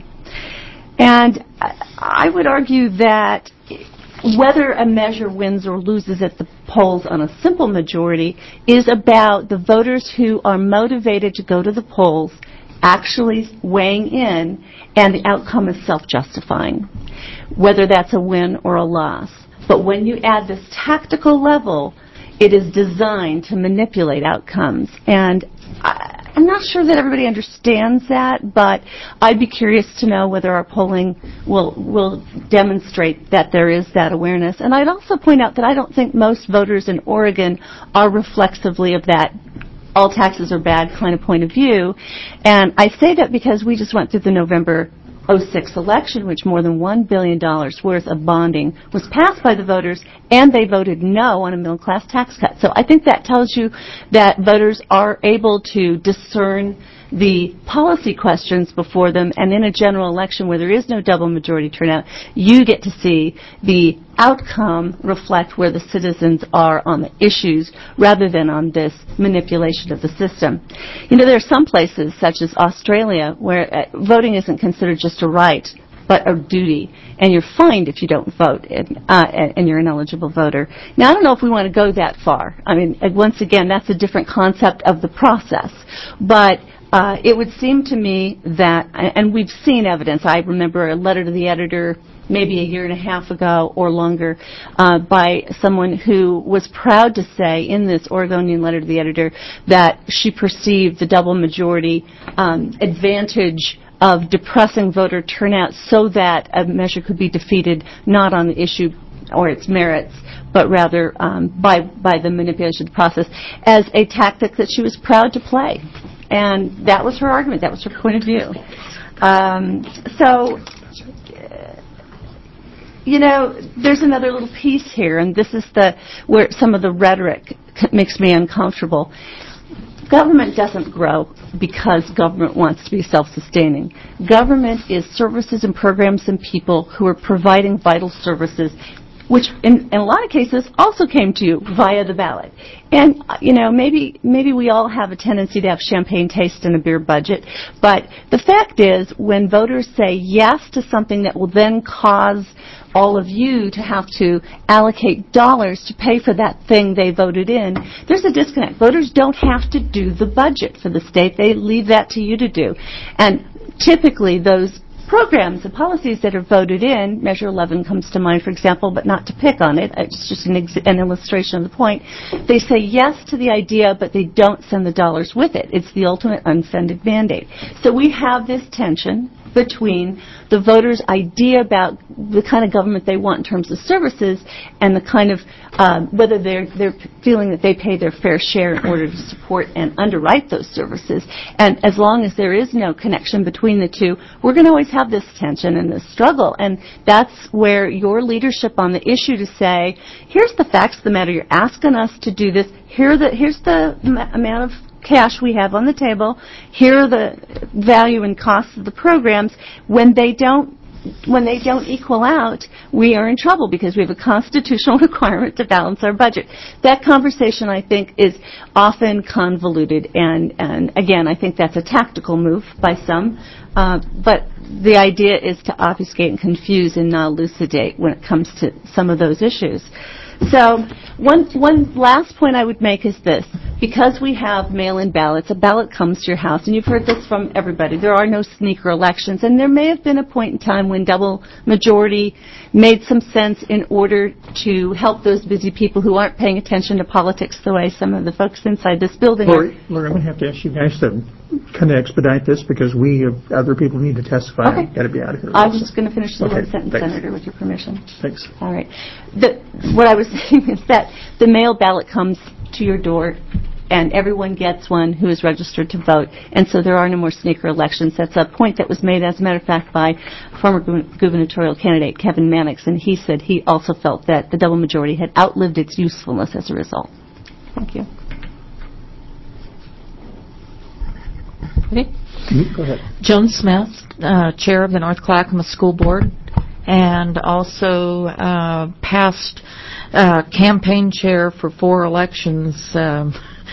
And I would argue that whether a measure wins or loses at the polls on a simple majority is about the voters who are motivated to go to the polls actually weighing in, and the outcome is self-justifying, whether that's a win or a loss. But when you add this tactical level, it is designed to manipulate outcomes. And I'm not sure that everybody understands that, but I'd be curious to know whether our polling will demonstrate that there is that awareness. And I'd also point out that I don't think most voters in Oregon are reflexively of that all taxes are bad kind of point of view. And I say that because we just went through the November 2006 election, which more than $1 billion worth of bonding was passed by the voters, and they voted no on a middle-class tax cut. So I think that tells you that voters are able to discern the policy questions before them, and in a general election where there is no double majority turnout, you get to see the outcome reflect where the citizens are on the issues rather than on this manipulation of the system. You know, there are some places, such as Australia, where voting isn't considered just a right, but a duty, and you're fined if you don't vote, and you're an eligible voter. Now, I don't know if we want to go that far. I mean, once again, that's a different concept of the process, but it would seem to me that, and we've seen evidence, I remember a letter to the editor maybe a year and a half ago or longer by someone who was proud to say in this Oregonian letter to the editor that she perceived the double majority advantage of depressing voter turnout so that a measure could be defeated not on the issue or its merits, but rather by the manipulation of the process as a tactic that she was proud to play. And that was her argument. That was her point of view. You know, there's another little piece here, and this is where some of the rhetoric makes me uncomfortable. Government doesn't grow because government wants to be self-sustaining. Government is services and programs and people who are providing vital services, which in a lot of cases also came to you via the ballot. And, you know, maybe we all have a tendency to have champagne taste in a beer budget, but the fact is when voters say yes to something that will then cause all of you to have to allocate dollars to pay for that thing they voted in, there's a disconnect. Voters don't have to do the budget for the state. They leave that to you to do. And typically those programs and policies that are voted in, Measure 11 comes to mind, for example, but not to pick on it, it's just an illustration of the point. They say yes to the idea, but they don't send the dollars with it. It's the ultimate unfunded mandate. So we have this tension between the voters' idea about the kind of government they want in terms of services and the kind of whether they're feeling that they pay their fair share in order to support and underwrite those services. And as long as there is no connection between the two, we're going to always have this tension and this struggle. And that's where your leadership on the issue to say, here's the facts of the matter, you're asking us to do this, here's the amount of cash we have on the table, here are the value and costs of the programs. When they don't equal out, we are in trouble because we have a constitutional requirement to balance our budget. That conversation, I think, is often convoluted, and again, I think that's a tactical move by some, but the idea is to obfuscate and confuse and not elucidate when it comes to some of those issues. So one last point I would make is this. because we have mail-in ballots, a ballot comes to your house, and you've heard this from everybody. There are no sneaker elections, and there may have been a point in time when double majority made some sense in order to help those busy people who aren't paying attention to politics the way some of the folks inside this building are. Lori, I'm going to have to ask you guys to kind of expedite this because we have other people need to testify. Okay. I've got to be out of here. I was just going to finish the Okay, one sentence, thanks. Senator, with your permission. Thanks. All right. What I was saying is that the mail ballot comes to your door, and everyone gets one who is registered to vote, and so there are no more sneaker elections. That's a point that was made, as a matter of fact, by former gubernatorial candidate Kevin Mannix, and he said he also felt that the double majority had outlived its usefulness as a result. Thank you. Okay. Go ahead. Joan Smith, Chair of the North Clackamas School Board, and also past campaign chair for 4 elections in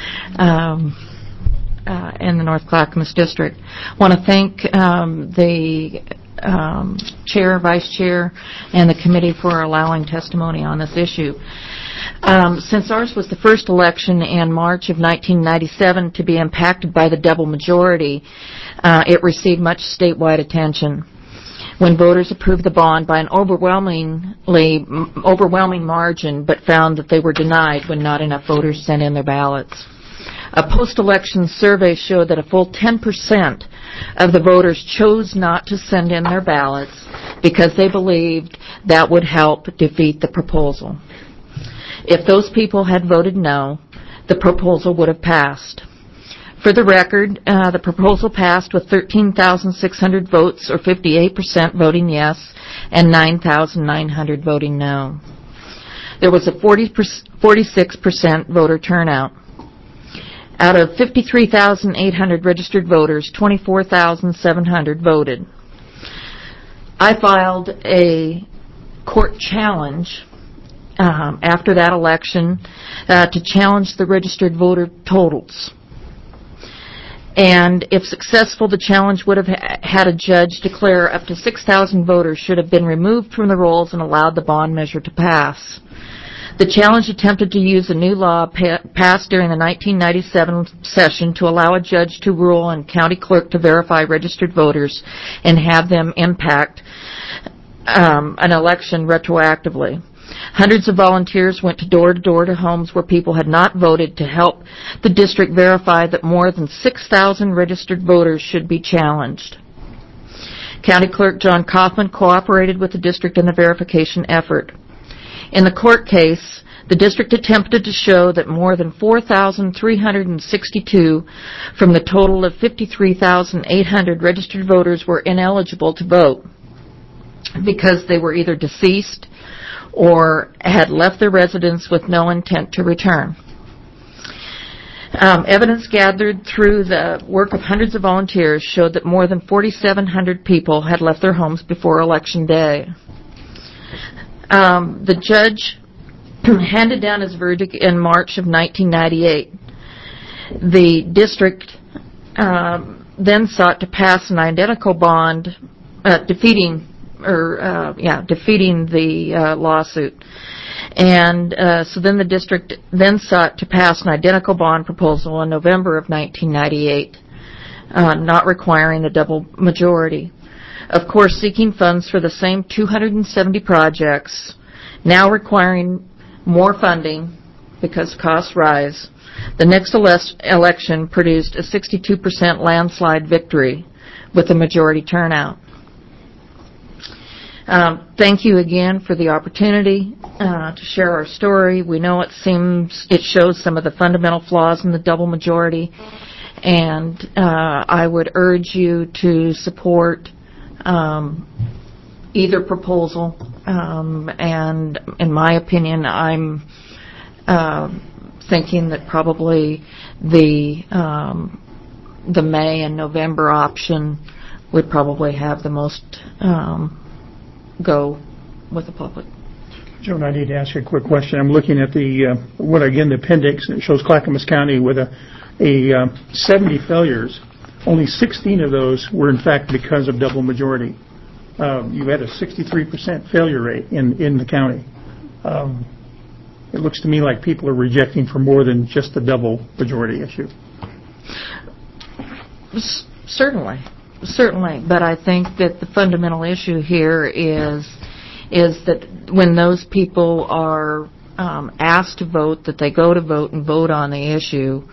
the North Clackamas District. I want to thank the Chair, Vice Chair, and the committee for allowing testimony on this issue. Since ours was the first election in March of 1997 to be impacted by the double majority, it received much statewide attention. When voters approved the bond by an overwhelming margin, but found that they were denied when not enough voters sent in their ballots. A post-election survey showed that a full 10% of the voters chose not to send in their ballots because they believed that would help defeat the proposal. If those people had voted no, the proposal would have passed. For the record, the proposal passed with 13,600 votes, or 58% voting yes, and 9,900 voting no. There was a 46% voter turnout. Out of 53,800 registered voters, 24,700 voted. I filed a court challenge after that election to challenge the registered voter totals. And if successful, the challenge would have had a judge declare up to 6,000 voters should have been removed from the rolls and allowed the bond measure to pass. The challenge attempted to use a new law passed during the 1997 session to allow a judge to rule and county clerk to verify registered voters and have them impact an election retroactively. Hundreds of volunteers went door to homes where people had not voted to help the district verify that more than 6,000 registered voters should be challenged. County Clerk John Kaufman cooperated with the district in the verification effort. In the court case, the district attempted to show that more than 4,362 from the total of 53,800 registered voters were ineligible to vote because they were either deceased or had left their residence with no intent to return. Evidence gathered through the work of hundreds of volunteers showed that more than 4,700 people had left their homes before Election Day. The judge handed down his verdict in March of 1998. The district then sought to pass an identical bond, defeating the lawsuit. And so then the district then sought to pass an identical bond proposal in November of 1998, not requiring the double majority. Of course, seeking funds for the same 270 projects, now requiring more funding because costs rise. The next election produced a 62% landslide victory with a majority turnout. Thank you again for the opportunity to share our story. We know it shows some of the fundamental flaws in the double majority, and I would urge you to support either proposal. And in my opinion, I'm thinking that probably the May and November option would probably have the most go with the public. Joan, I need to ask you a quick question. I'm looking at the appendix, and it shows Clackamas County with a 70 failures. Only 16 of those were, in fact, because of double majority. You had a 63% failure rate in the county. it looks to me like people are rejecting for more than just the double majority issue. Certainly. But I think that the fundamental issue here is that when those people are asked to vote, that they go to vote and vote on the issue,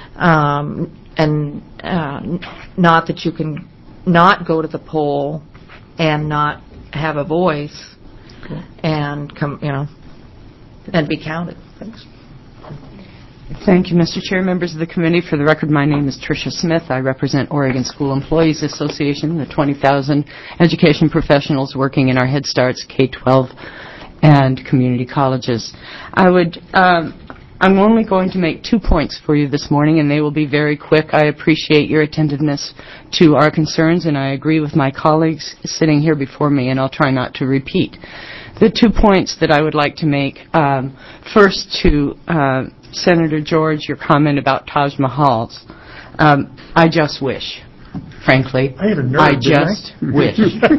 and not that you can not go to the poll and not have a voice and and be counted. Thanks. Thank you, Mr. Chair, members of the committee. For the record, my name is Tricia Smith. I represent Oregon School Employees Association, the 20,000 education professionals working in our Head Starts, K-12, and community colleges. I'm only going to make 2 points for you this morning, and they will be very quick. I appreciate your attentiveness to our concerns, and I agree with my colleagues sitting here before me, and I'll try not to repeat. The 2 points that I would like to make, first to Senator George, your comment about Taj Mahals. I just wish, frankly. I had a nerve, I just wish.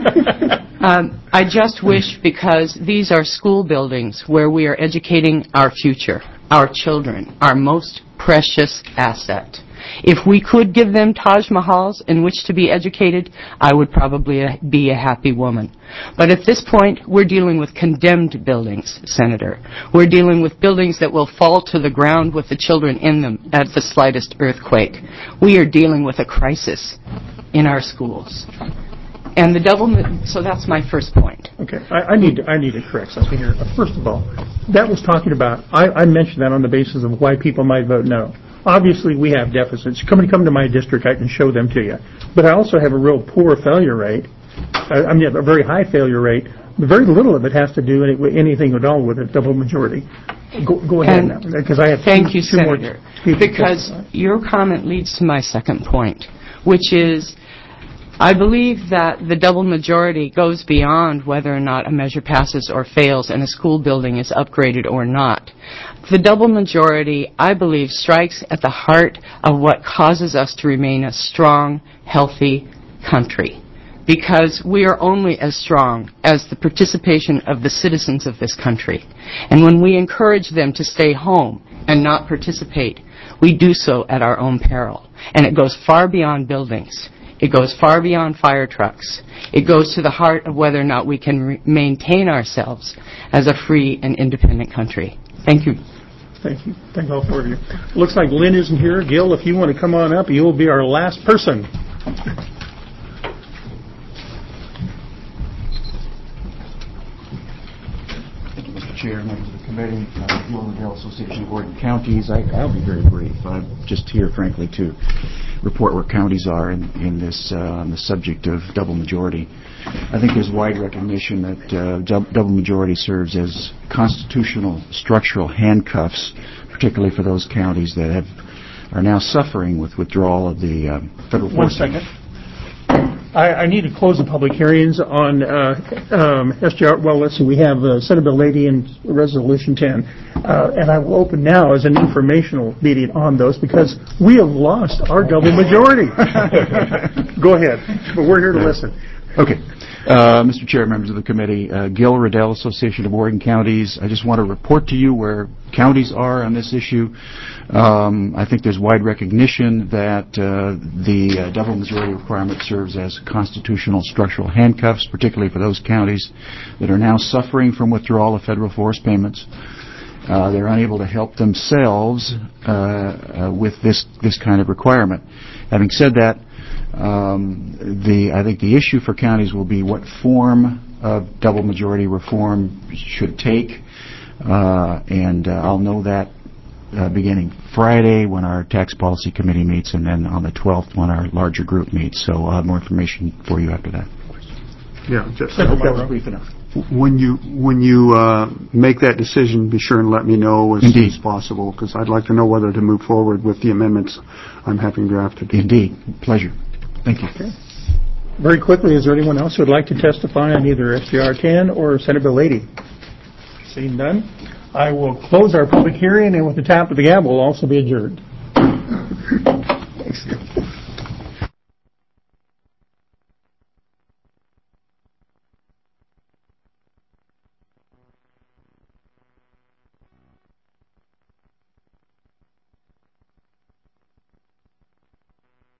I just wish, because these are school buildings where we are educating our future, our children, our most precious asset. If we could give them Taj Mahals in which to be educated, I would probably be a happy woman. But at this point, we're dealing with condemned buildings, Senator. We're dealing with buildings that will fall to the ground with the children in them at the slightest earthquake. We are dealing with a crisis in our schools. And so that's my first point. Okay, I need to correct something here. First of all, that was talking about, I mentioned that on the basis of why people might vote no. Obviously, we have deficits. Come to my district, I can show them to you. But I also have a real poor failure rate. I mean, a very high failure rate. Very little of it has to do with anything at all with a double majority. Go ahead now, because I have thank you, two more Senator, people. Because your comment leads to my second point, which is, I believe that the double majority goes beyond whether or not a measure passes or fails and a school building is upgraded or not. The double majority, I believe, strikes at the heart of what causes us to remain a strong, healthy country. Because we are only as strong as the participation of the citizens of this country. And when we encourage them to stay home and not participate, we do so at our own peril. And it goes far beyond buildings. It goes far beyond fire trucks. It goes to the heart of whether or not we can maintain ourselves as a free and independent country. Thank you. Thank you. Thank all four of you. Looks like Lynn isn't here. Gil, if you want to come on up, you'll be our last person. Thank you, Mr. Chair, members of the committee, Gil Riddell, Association of Oregon Counties. I'll be very brief. I'm just here, frankly, to report where counties are in this on the subject of double majority. I think there's wide recognition that double majority serves as constitutional structural handcuffs, particularly for those counties that are now suffering with withdrawal of the federal force. 1 second. I need to close the public hearings on SJR. Well, let's see. We have Senate Bill 80 and Resolution 10. And I will open now as an informational meeting on those because we have lost our double majority. Go ahead. But we're here to listen. Okay. Mr. Chair, members of the committee, Gil Riddell, Association of Oregon Counties. I just want to report to you where counties are on this issue. I think there's wide recognition that the double majority requirement serves as constitutional structural handcuffs, particularly for those counties that are now suffering from withdrawal of federal forest payments. They're unable to help themselves with this kind of requirement. Having said that, I think the issue for counties will be what form of double majority reform should take, and I'll know that beginning Friday when our tax policy committee meets, and then on the 12th when our larger group meets. So I'll have more information for you after that. Yeah, I hope that was brief enough. When you make that decision, be sure and let me know as soon as possible, because I'd like to know whether to move forward with the amendments I'm having drafted. Indeed. Pleasure. Thank you. Okay. Very quickly, is there anyone else who would like to testify on either SJR 10 or Senate Bill 80? Seeing none, I will close our public hearing, and with the tap of the gavel, will also be adjourned. Thanks.